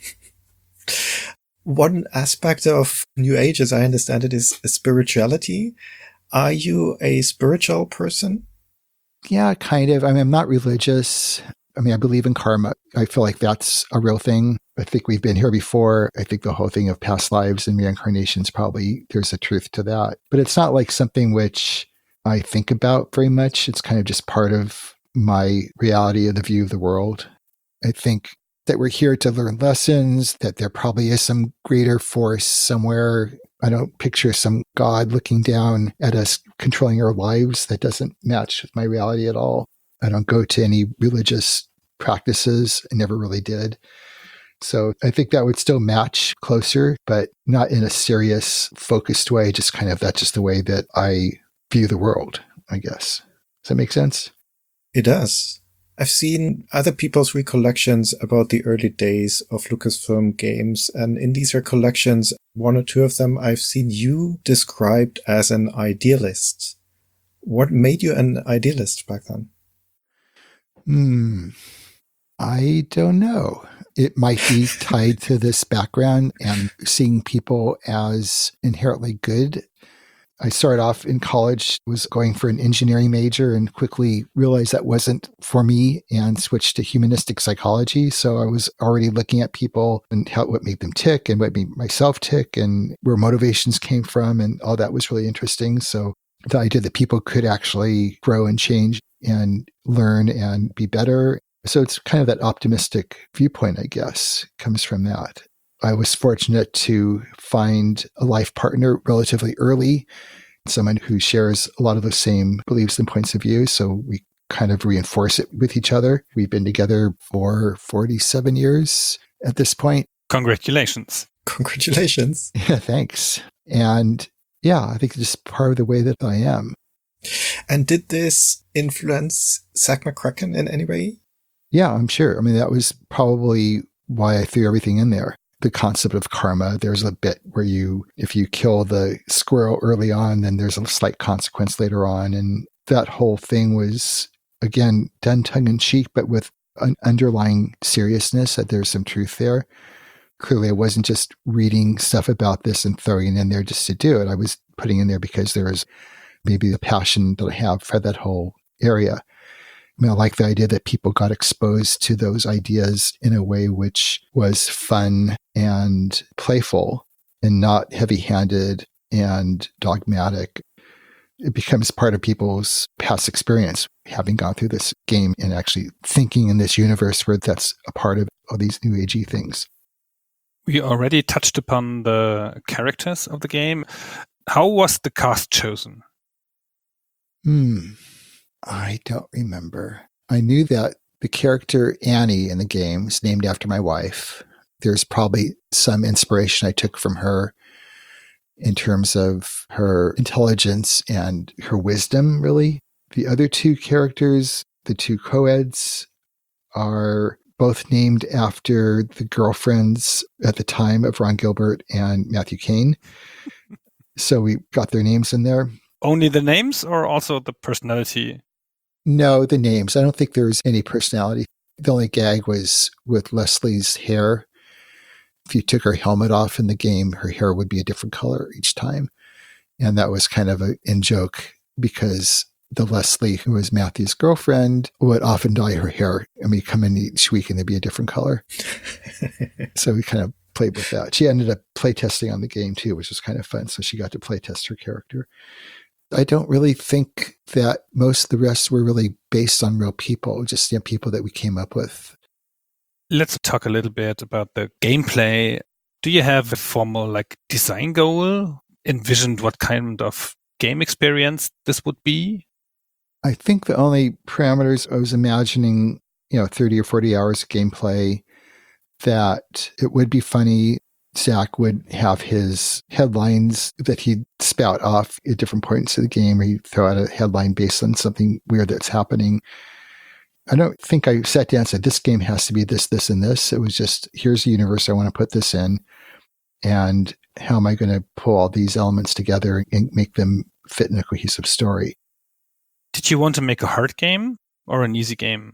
One aspect of New Age, as I understand it, is spirituality. Are you a spiritual person? Yeah, kind of. I mean, I'm not religious. I mean, I believe in karma. I feel like that's a real thing. I think we've been here before. I think the whole thing of past lives and reincarnations, probably there's a truth to that. But it's not like something which I think about very much. It's kind of just part of my reality of the view of the world. I think that we're here to learn lessons, that there probably is some greater force somewhere. I don't picture some God looking down at us controlling our lives. That doesn't match with my reality at all. I don't go to any religious practices. I never really did. So I think that would still match closer, but not in a serious, focused way. Just kind of, that's just the way that I view the world, I guess. Does that make sense? It does. I've seen other people's recollections about the early days of Lucasfilm games, and in these recollections, one or two of them, I've seen you described as an idealist. What made you an idealist back then? Hmm. I don't know. It might be tied to this background and seeing people as inherently good. I started off in college, was going for an engineering major and quickly realized that wasn't for me and switched to humanistic psychology. So I was already looking at people and how, what made them tick and what made myself tick and where motivations came from. And all that was really interesting. So the idea that people could actually grow and change and learn and be better. So it's kind of that optimistic viewpoint, I guess, comes from that. I was fortunate to find a life partner relatively early someone who shares a lot of the same beliefs and points of view. So we kind of reinforce it with each other. We've been together for forty-seven years at this point. Congratulations. Congratulations. Yeah, thanks. And yeah, I think it's just part of the way that I am. And did this influence Zach McCracken in any way? Yeah, I'm sure. I mean, that was probably why I threw everything in there. The concept of karma. There's a bit where you, if you kill the squirrel early on, then there's a slight consequence later on. And that whole thing was, again, done tongue in cheek, but with an underlying seriousness that there's some truth there. Clearly, I wasn't just reading stuff about this and throwing it in there just to do it. I was putting in there because there was maybe the passion that I have for that whole area. I mean, I like the idea that people got exposed to those ideas in a way which was fun and playful and not heavy-handed and dogmatic. It becomes part of people's past experience, having gone through this game and actually thinking in this universe where that's a part of all these new agey things. We already touched upon the characters of the game. How was the cast chosen? Hmm. I don't remember. I knew that the character Annie in the game is named after my wife. There's probably some inspiration I took from her in terms of her intelligence and her wisdom, really. The other two characters, the two co-eds, are both named after the girlfriends at the time of Ron Gilbert and Matthew Kane. So we got their names in there. Only the names or also the personality? No, the names. I don't think there was any personality. The only gag was with Leslie's hair. If you took her helmet off in the game, her hair would be a different color each time. And that was kind of an in-joke because the Leslie, who was Matthew's girlfriend, would often dye her hair. I mean, come in each week and there'd be a different color. So we kind of played with that. She ended up playtesting on the game too, which was kind of fun. So she got to playtest her character. I don't really think that most of the rest were really based on real people, just you know, people that we came up with. Let's talk a little bit about the gameplay. Do you have a formal like design goal? Envisioned what kind of game experience this would be? I think the only parameters I was imagining, you know, thirty or forty hours of gameplay, that it would be funny. Zach would have his headlines that he'd spout off at different points of the game, or he'd throw out a headline based on something weird that's happening. I don't think I sat down and said, this game has to be this, this, and this. It was just, here's the universe I want to put this in. And how am I going to pull all these elements together and make them fit in a cohesive story? Did you want to make a hard game or an easy game?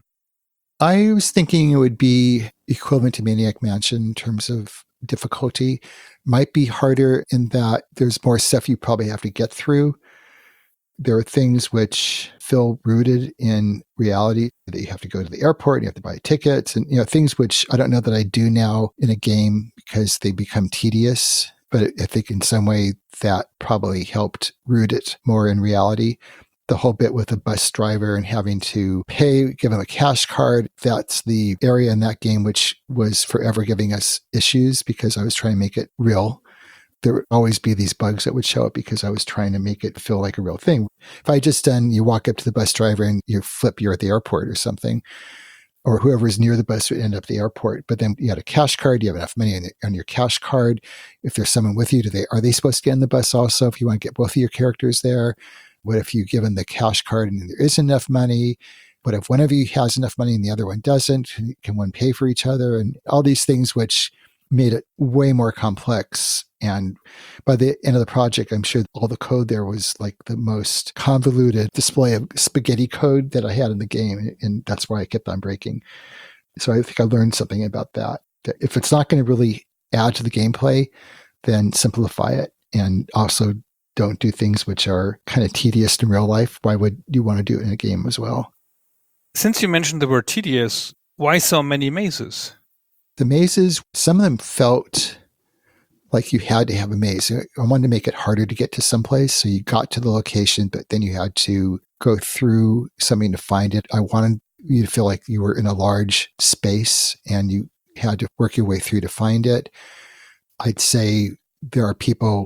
I was thinking it would be equivalent to Maniac Mansion in terms of difficulty. Might be harder in that there's more stuff you probably have to get through. There are things which feel rooted in reality, that you have to go to the airport and you have to buy tickets, and you know things which I don't know that I do now in a game because they become tedious, but I think in some way that probably helped root it more in reality. The whole bit with the bus driver and having to pay, give him a cash card, that's the area in that game which was forever giving us issues because I was trying to make it real. There would always be these bugs that would show up because I was trying to make it feel like a real thing. If I just done, you walk up to the bus driver and you flip, you're at the airport or something, or whoever's near the bus would end up at the airport. But then you had a cash card, you have enough money on, the, on your cash card. If there's someone with you, do they are they supposed to get in the bus also if you want to get both of your characters there? What if you give them the cash card and there isn't enough money? What if one of you has enough money and the other one doesn't? Can one pay for each other? And all these things which made it way more complex. And by the end of the project, I'm sure all the code there was like the most convoluted display of spaghetti code that I had in the game. And that's why I kept on breaking. So I think I learned something about that. That if it's not going to really add to the gameplay, then simplify it. And also don't do things which are kind of tedious in real life. Why would you want to do it in a game as well? Since you mentioned the word tedious, why so many mazes? The mazes, some of them felt like you had to have a maze. I wanted to make it harder to get to someplace. So you got to the location, but then you had to go through something to find it. I wanted you to feel like you were in a large space and you had to work your way through to find it. I'd say there are people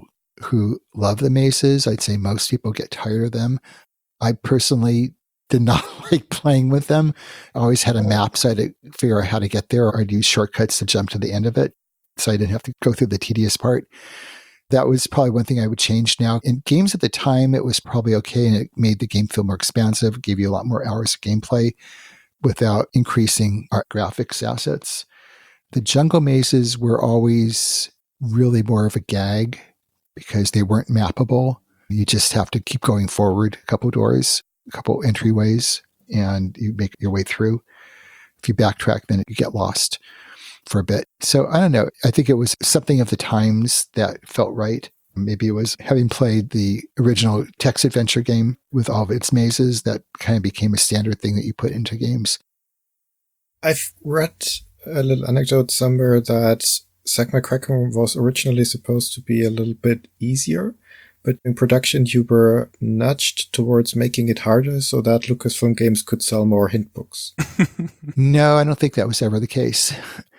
who love the mazes. I'd say most people get tired of them. I personally did not like playing with them. I always had a map, so I had to figure out how to get there, or I'd use shortcuts to jump to the end of it, so I didn't have to go through the tedious part. That was probably one thing I would change now. In games at the time, it was probably okay, and it made the game feel more expansive, gave you a lot more hours of gameplay without increasing our graphics assets. The jungle mazes were always really more of a gag because they weren't mappable. You just have to keep going forward a couple doors, a couple entryways, and you make your way through. If you backtrack, then you get lost for a bit. So I don't know. I think it was something of the times that felt right. Maybe it was having played the original text adventure game with all of its mazes that kind of became a standard thing that you put into games. I've read a little anecdote somewhere that Zack McCracken was originally supposed to be a little bit easier, but in production you were nudged towards making it harder so that Lucasfilm Games could sell more hint books. No, I don't think that was ever the case.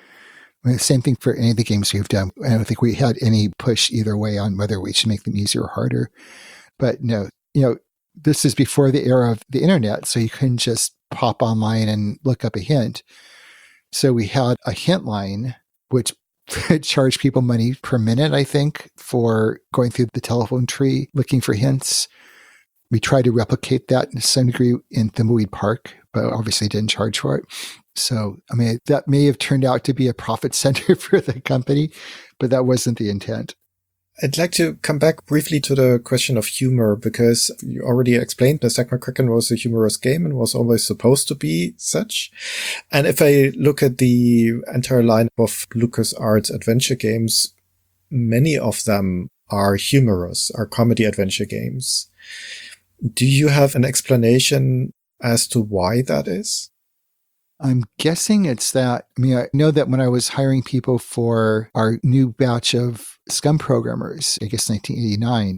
I mean, same thing for any of the games we've done. I don't think we had any push either way on whether we should make them easier or harder. But no, you know, this is before the era of the internet, so you couldn't just pop online and look up a hint. So we had a hint line, which charged people money per minute, I think, for going through the telephone tree looking for hints. We tried to replicate that to some degree in Thimbleweed Park, but obviously didn't charge for it. So, I mean, that may have turned out to be a profit center for the company, but that wasn't the intent. I'd like to come back briefly to the question of humor, because you already explained that Zack McCracken was a humorous game and was always supposed to be such. And if I look at the entire line of LucasArts adventure games, many of them are humorous, are comedy adventure games. Do you have an explanation as to why that is? I'm guessing it's that, I mean, I know that when I was hiring people for our new batch of Scum programmers, I guess nineteen eighty-nine,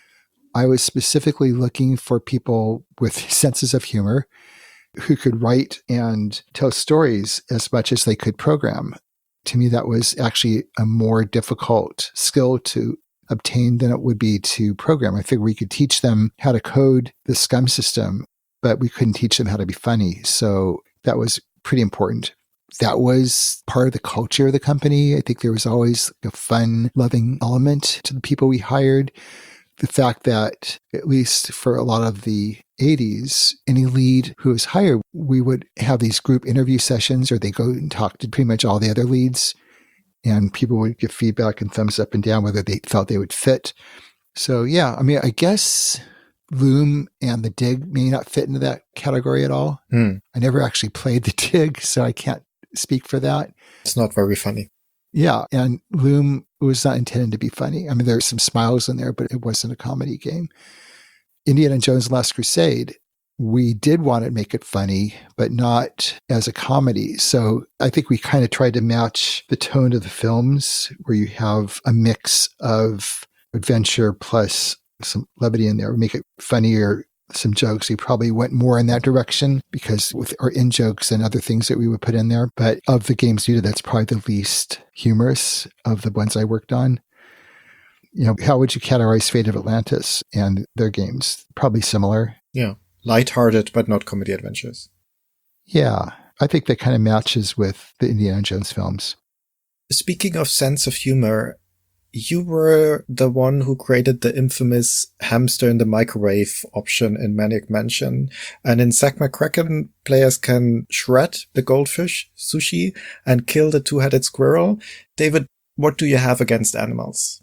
I was specifically looking for people with senses of humor who could write and tell stories as much as they could program. To me, that was actually a more difficult skill to obtain than it would be to program. I figured we could teach them how to code the Scum system, but we couldn't teach them how to be funny. So that was pretty important. That was part of the culture of the company. I think there was always a fun, loving element to the people we hired. The fact that, at least for a lot of the eighties, any lead who was hired, we would have these group interview sessions, or they go and talk to pretty much all the other leads, and people would give feedback and thumbs up and down whether they felt they would fit. So yeah, I mean, I guess Loom and the Dig may not fit into that category at all. Hmm. I never actually played the Dig, so I can't speak for that. It's not very funny. Yeah, and Loom was not intended to be funny. I mean, there's some smiles in there, but it wasn't a comedy game. Indiana Jones Last Crusade, we did want to make it funny, but not as a comedy. So I think we kind of tried to match the tone of the films, where you have a mix of adventure plus some levity in there, make it funnier, some jokes. We probably went more in that direction because with our in jokes and other things that we would put in there. But of the games you did, that's probably the least humorous of the ones I worked on. You know, how would you categorize Fate of Atlantis and their games? Probably similar. Yeah. Lighthearted, but not comedy adventures. Yeah. I think that kind of matches with the Indiana Jones films. Speaking of sense of humor, you were the one who created the infamous hamster in the microwave option in Maniac Mansion. And in Zack McCracken, players can shred the goldfish, sushi, and kill the two-headed squirrel. David, what do you have against animals?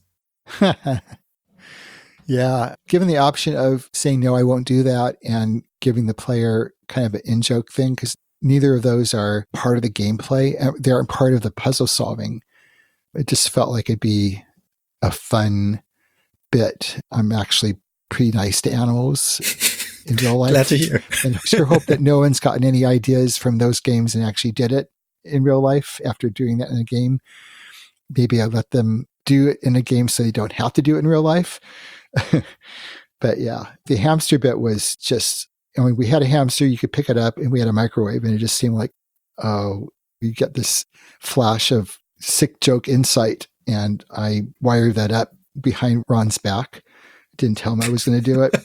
Yeah. Given the option of saying, no, I won't do that, and giving the player kind of an in-joke thing, because neither of those are part of the gameplay. They're part of the puzzle solving. It just felt like it'd be a fun bit. I'm actually pretty nice to animals in real life. Glad to hear. And I sure hope that no one's gotten any ideas from those games and actually did it in real life after doing that in a game. Maybe I let them do it in a game so they don't have to do it in real life. But yeah, the hamster bit was just, I mean, we had a hamster, you could pick it up, and we had a microwave, and it just seemed like, oh, you get this flash of sick joke insight. And I wired that up behind Ron's back. Didn't tell him I was going to do it.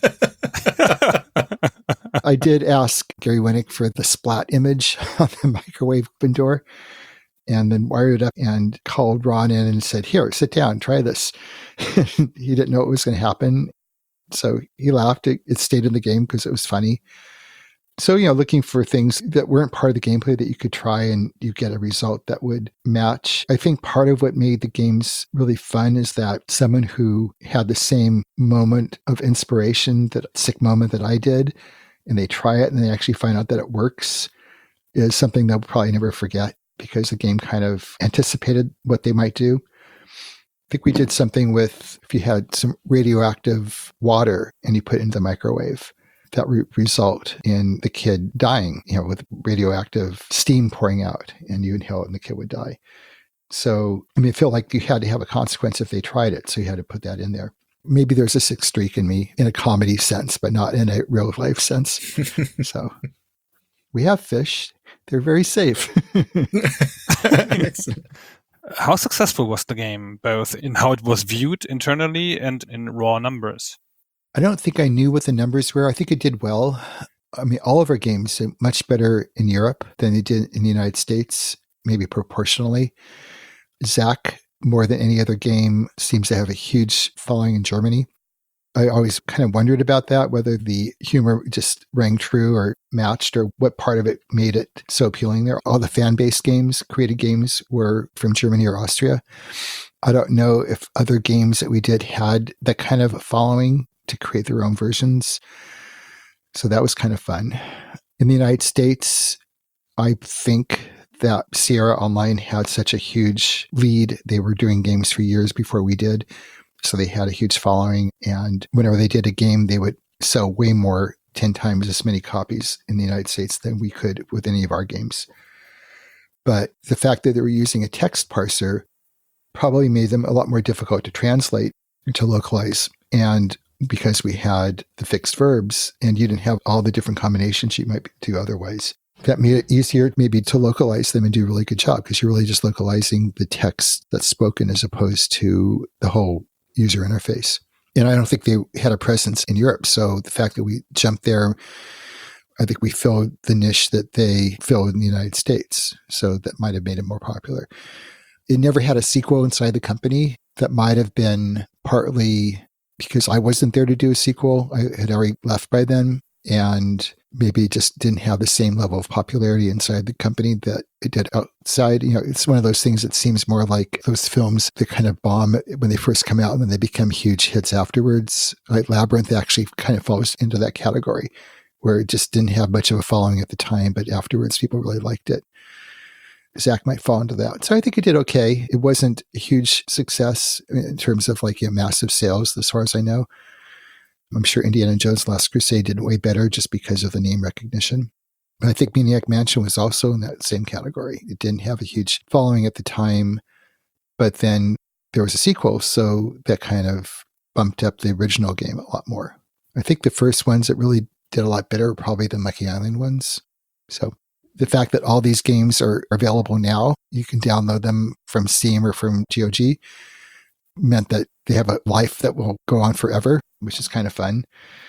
I did ask Gary Winnick for the splat image on the microwave open door, and then wired it up and called Ron in and said, here, sit down, try this. He didn't know what was going to happen. So he laughed. It, it stayed in the game because it was funny. So, you know, looking for things that weren't part of the gameplay that you could try and you get a result that would match. I think part of what made the games really fun is that someone who had the same moment of inspiration, that sick moment that I did, and they try it and they actually find out that it works, is something they'll probably never forget because the game kind of anticipated what they might do. I think we did something with, if you had some radioactive water and you put it into the microwave, that would result in the kid dying, you know, with radioactive steam pouring out, and you inhale it and the kid would die. So, I mean, I feel like you had to have a consequence if they tried it. So you had to put that in there. Maybe there's a sick streak in me in a comedy sense, but not in a real life sense. So we have fish. They're very safe. Excellent. How successful was the game, both in how it was viewed internally and in raw numbers? I don't think I knew what the numbers were. I think it did well. I mean, all of our games did much better in Europe than they did in the United States, maybe proportionally. Zach, more than any other game, seems to have a huge following in Germany. I always kind of wondered about that, whether the humor just rang true or matched, or what part of it made it so appealing there. All the fan-based games, created games, were from Germany or Austria. I don't know if other games that we did had that kind of following to create their own versions. So that was kind of fun. In the United States, I think that Sierra Online had such a huge lead. They were doing games for years before we did. So they had a huge following. And whenever they did a game, they would sell way more, ten times as many copies in the United States than we could with any of our games. But the fact that they were using a text parser probably made them a lot more difficult to translate and to localize. And because we had the fixed verbs and you didn't have all the different combinations you might do otherwise, that made it easier maybe to localize them and do a really good job, because you're really just localizing the text that's spoken as opposed to the whole user interface. And I don't think they had a presence in Europe. So the fact that we jumped there, I think we filled the niche that they filled in the United States. So that might have made it more popular. It never had a sequel inside the company. That might have been partly because I wasn't there to do a sequel. I had already left by then, and maybe it just didn't have the same level of popularity inside the company that it did outside. You know, it's one of those things that seems more like those films that kind of bomb when they first come out and then they become huge hits afterwards. Like Labyrinth actually kind of falls into that category, where it just didn't have much of a following at the time, but afterwards people really liked it. Zach might fall into that. So I think it did okay. It wasn't a huge success in terms of like, you know, massive sales, as far as I know. I'm sure Indiana Jones Last Crusade did way better just because of the name recognition. But I think Maniac Mansion was also in that same category. It didn't have a huge following at the time, but then there was a sequel, so that kind of bumped up the original game a lot more. I think the first ones that really did a lot better were probably the Monkey Island ones. So the fact that all these games are available now, you can download them from Steam or from G O G, meant that they have a life that will go on forever, which is kind of fun.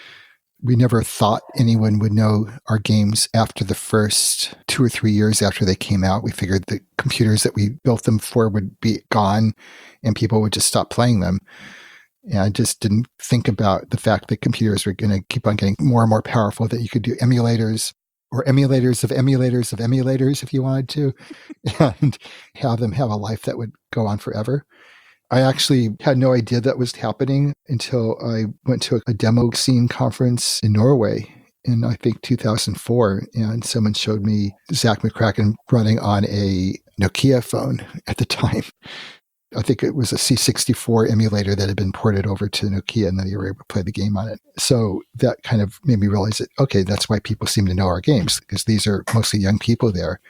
We never thought anyone would know our games after the first two or three years after they came out. We figured the computers that we built them for would be gone and people would just stop playing them. And I just didn't think about the fact that computers were going to keep on getting more and more powerful, that you could do emulators or emulators of emulators of emulators if you wanted to, and have them have a life that would go on forever. I actually had no idea that was happening until I went to a demo scene conference in Norway in, I think, two thousand four, and someone showed me Zach McCracken running on a Nokia phone at the time. I think it was a C sixty-four emulator that had been ported over to Nokia, and then you were able to play the game on it. So that kind of made me realize that, okay, that's why people seem to know our games, because these are mostly young people there,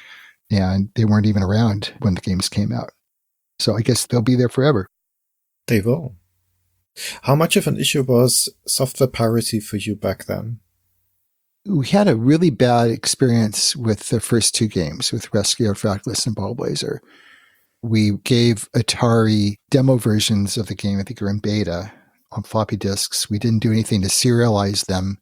and they weren't even around when the games came out. So I guess they'll be there forever. They will. How much of an issue was software piracy for you back then? We had a really bad experience with the first two games, with Rescue of Fractalus and Ballblazer. we gave Atari demo versions of the game, I think they were in beta, on floppy disks. We didn't do anything to serialize them.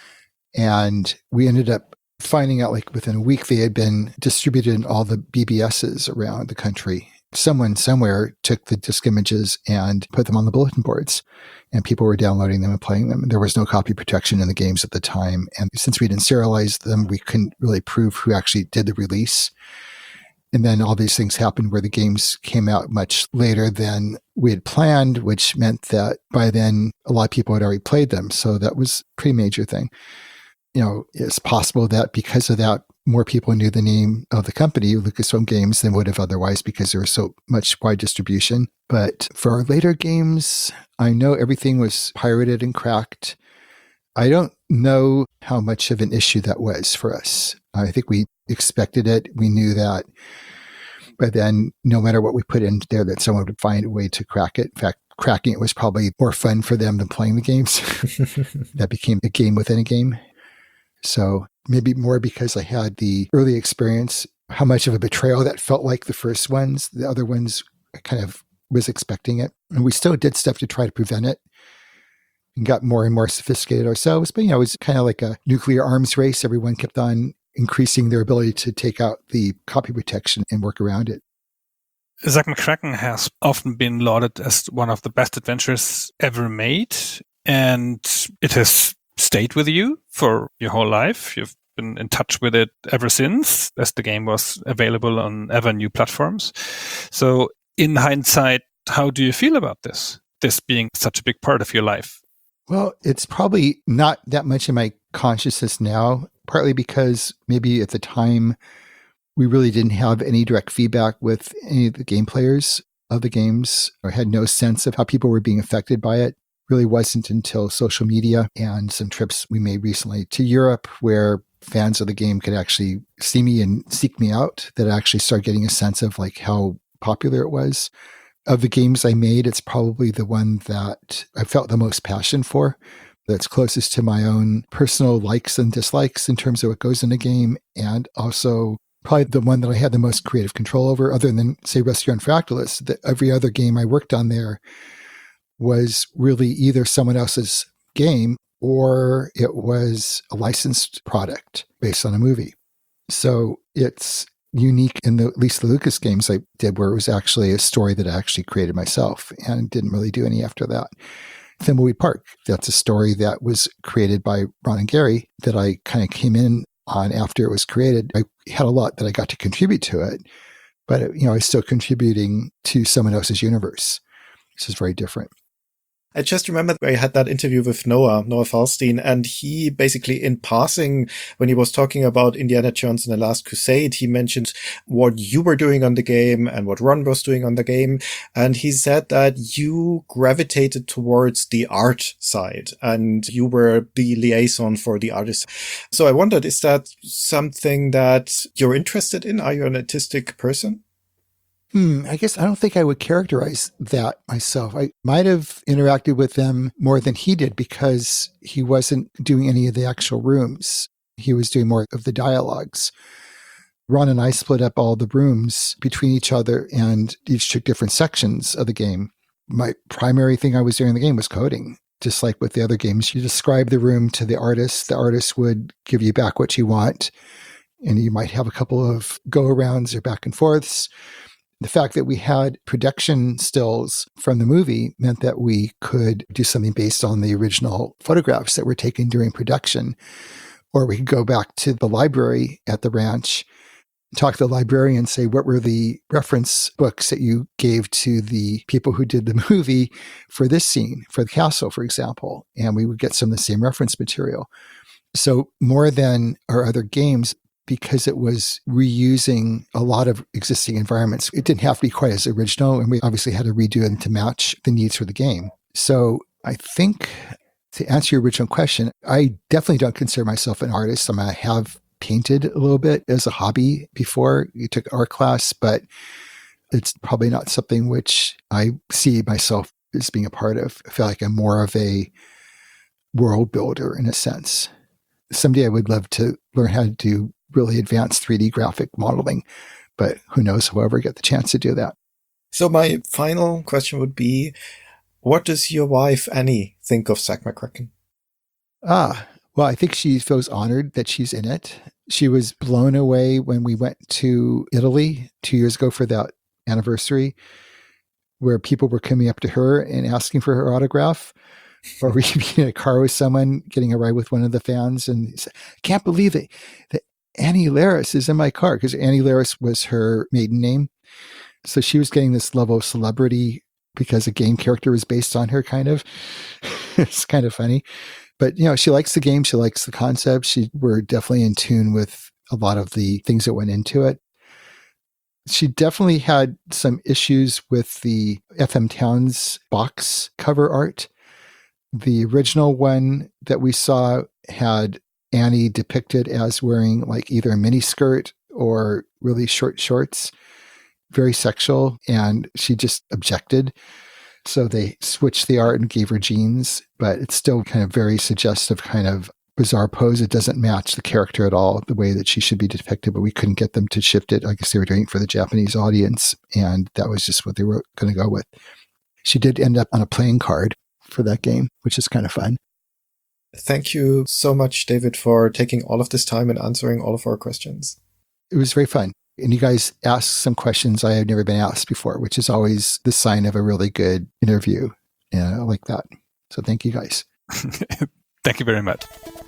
And we ended up finding out like within a week they had been distributed in all the B B Ss around the country. Someone somewhere took the disk images and put them on the bulletin boards, and people were downloading them and playing them. There was no copy protection in the games at the time. And since we didn't serialize them, we couldn't really prove who actually did the release. And then all these things happened where the games came out much later than we had planned, which meant that by then a lot of people had already played them. So that was a pretty major thing. You know, it's possible that because of that, more people knew the name of the company, Lucasfilm Games, than would have otherwise because there was so much wide distribution. But for our later games, I know everything was pirated and cracked. I don't know how much of an issue that was for us. I think we expected it. We knew that. But then no matter what we put in there, that someone would find a way to crack it. In fact, cracking it was probably more fun for them than playing the games. That became a game within a game. So maybe more because I had the early experience, how much of a betrayal that felt like the first ones. The other ones, I kind of was expecting it. And we still did stuff to try to prevent it and got more and more sophisticated ourselves. But, you know, it was kind of like a nuclear arms race. Everyone kept on increasing their ability to take out the copy protection and work around it. Zack McCracken has often been lauded as one of the best adventures ever made. And it has stayed with you for your whole life. You've been in touch with it ever since, as the game was available on ever new platforms. So in hindsight, how do you feel about this, this being such a big part of your life? Well, it's probably not that much in my consciousness now, partly because maybe at the time we really didn't have any direct feedback with any of the game players of the games, or had no sense of how people were being affected by it. Really wasn't until social media and some trips we made recently to Europe where fans of the game could actually see me and seek me out that I actually started getting a sense of like how popular it was. Of the games I made, it's probably the one that I felt the most passion for, that's closest to my own personal likes and dislikes in terms of what goes in a game, and also probably the one that I had the most creative control over, other than, say, Restaurant Fractalus. That every other game I worked on there was really either someone else's game or it was a licensed product based on a movie. So it's unique in the, at least the Lucas games I did, where it was actually a story that I actually created myself and didn't really do any after that. Thimbleweed Park, that's a story that was created by Ron and Gary that I kind of came in on after it was created. I had a lot that I got to contribute to it, but you know, I was still contributing to someone else's universe. This is very different. I just remember I had that interview with Noah, Noah Falstein, and he basically in passing, when he was talking about Indiana Jones and the Last Crusade, he mentioned what you were doing on the game and what Ron was doing on the game. And he said that you gravitated towards the art side and you were the liaison for the artist. So I wondered, is that something that you're interested in? Are you an artistic person? Hmm, I guess I don't think I would characterize that myself. I might have interacted with them more than he did because he wasn't doing any of the actual rooms. He was doing more of the dialogues. Ron and I split up all the rooms between each other and each took different sections of the game. My primary thing I was doing in the game was coding. Just like with the other games, you describe the room to the artist. The artist would give you back what you want. And you might have a couple of go-arounds or back and forths. The fact that we had production stills from the movie meant that we could do something based on the original photographs that were taken during production. Or we could go back to the library at the ranch, talk to the librarian, say, what were the reference books that you gave to the people who did the movie for this scene, for the castle, for example? And we would get some of the same reference material. So more than our other games, because it was reusing a lot of existing environments, it didn't have to be quite as original. And we obviously had to redo them to match the needs for the game. So I think to answer your original question, I definitely don't consider myself an artist. I mean, I have painted a little bit as a hobby before. You took art class, but it's probably not something which I see myself as being a part of. I feel like I'm more of a world builder in a sense. Someday I would love to learn how to do really advanced three D graphic modeling, but who knows if we'll ever get the chance to do that. So my final question would be, what does your wife, Annie, think of Zak McKracken? Ah, well, I think she feels honored that she's in it. She was blown away when we went to Italy two years ago for that anniversary, where people were coming up to her and asking for her autograph. Or we could be in a car with someone getting a ride with one of the fans and say, I can't believe it, that Annie Laris is in my car, because Annie Laris was her maiden name. So she was getting this level of celebrity because a game character was based on her, kind of. It's kind of funny. But, you know, she likes the game. She likes the concept. She We're definitely in tune with a lot of the things that went into it. She definitely had some issues with the F M Towns box cover art. The original one that we saw had Annie depicted as wearing like either a mini skirt or really short shorts, very sexual, and she just objected. So they switched the art and gave her jeans, but it's still kind of very suggestive, kind of bizarre pose. It doesn't match the character at all, the way that she should be depicted, but we couldn't get them to shift it. I guess they were doing it for the Japanese audience, and that was just what they were going to go with. She did end up on a playing card for that game, which is kind of fun. Thank you so much, David, for taking all of this time and answering all of our questions. It was very fun. And you guys asked some questions I had never been asked before, which is always the sign of a really good interview. And I like that. So thank you guys. Thank you very much.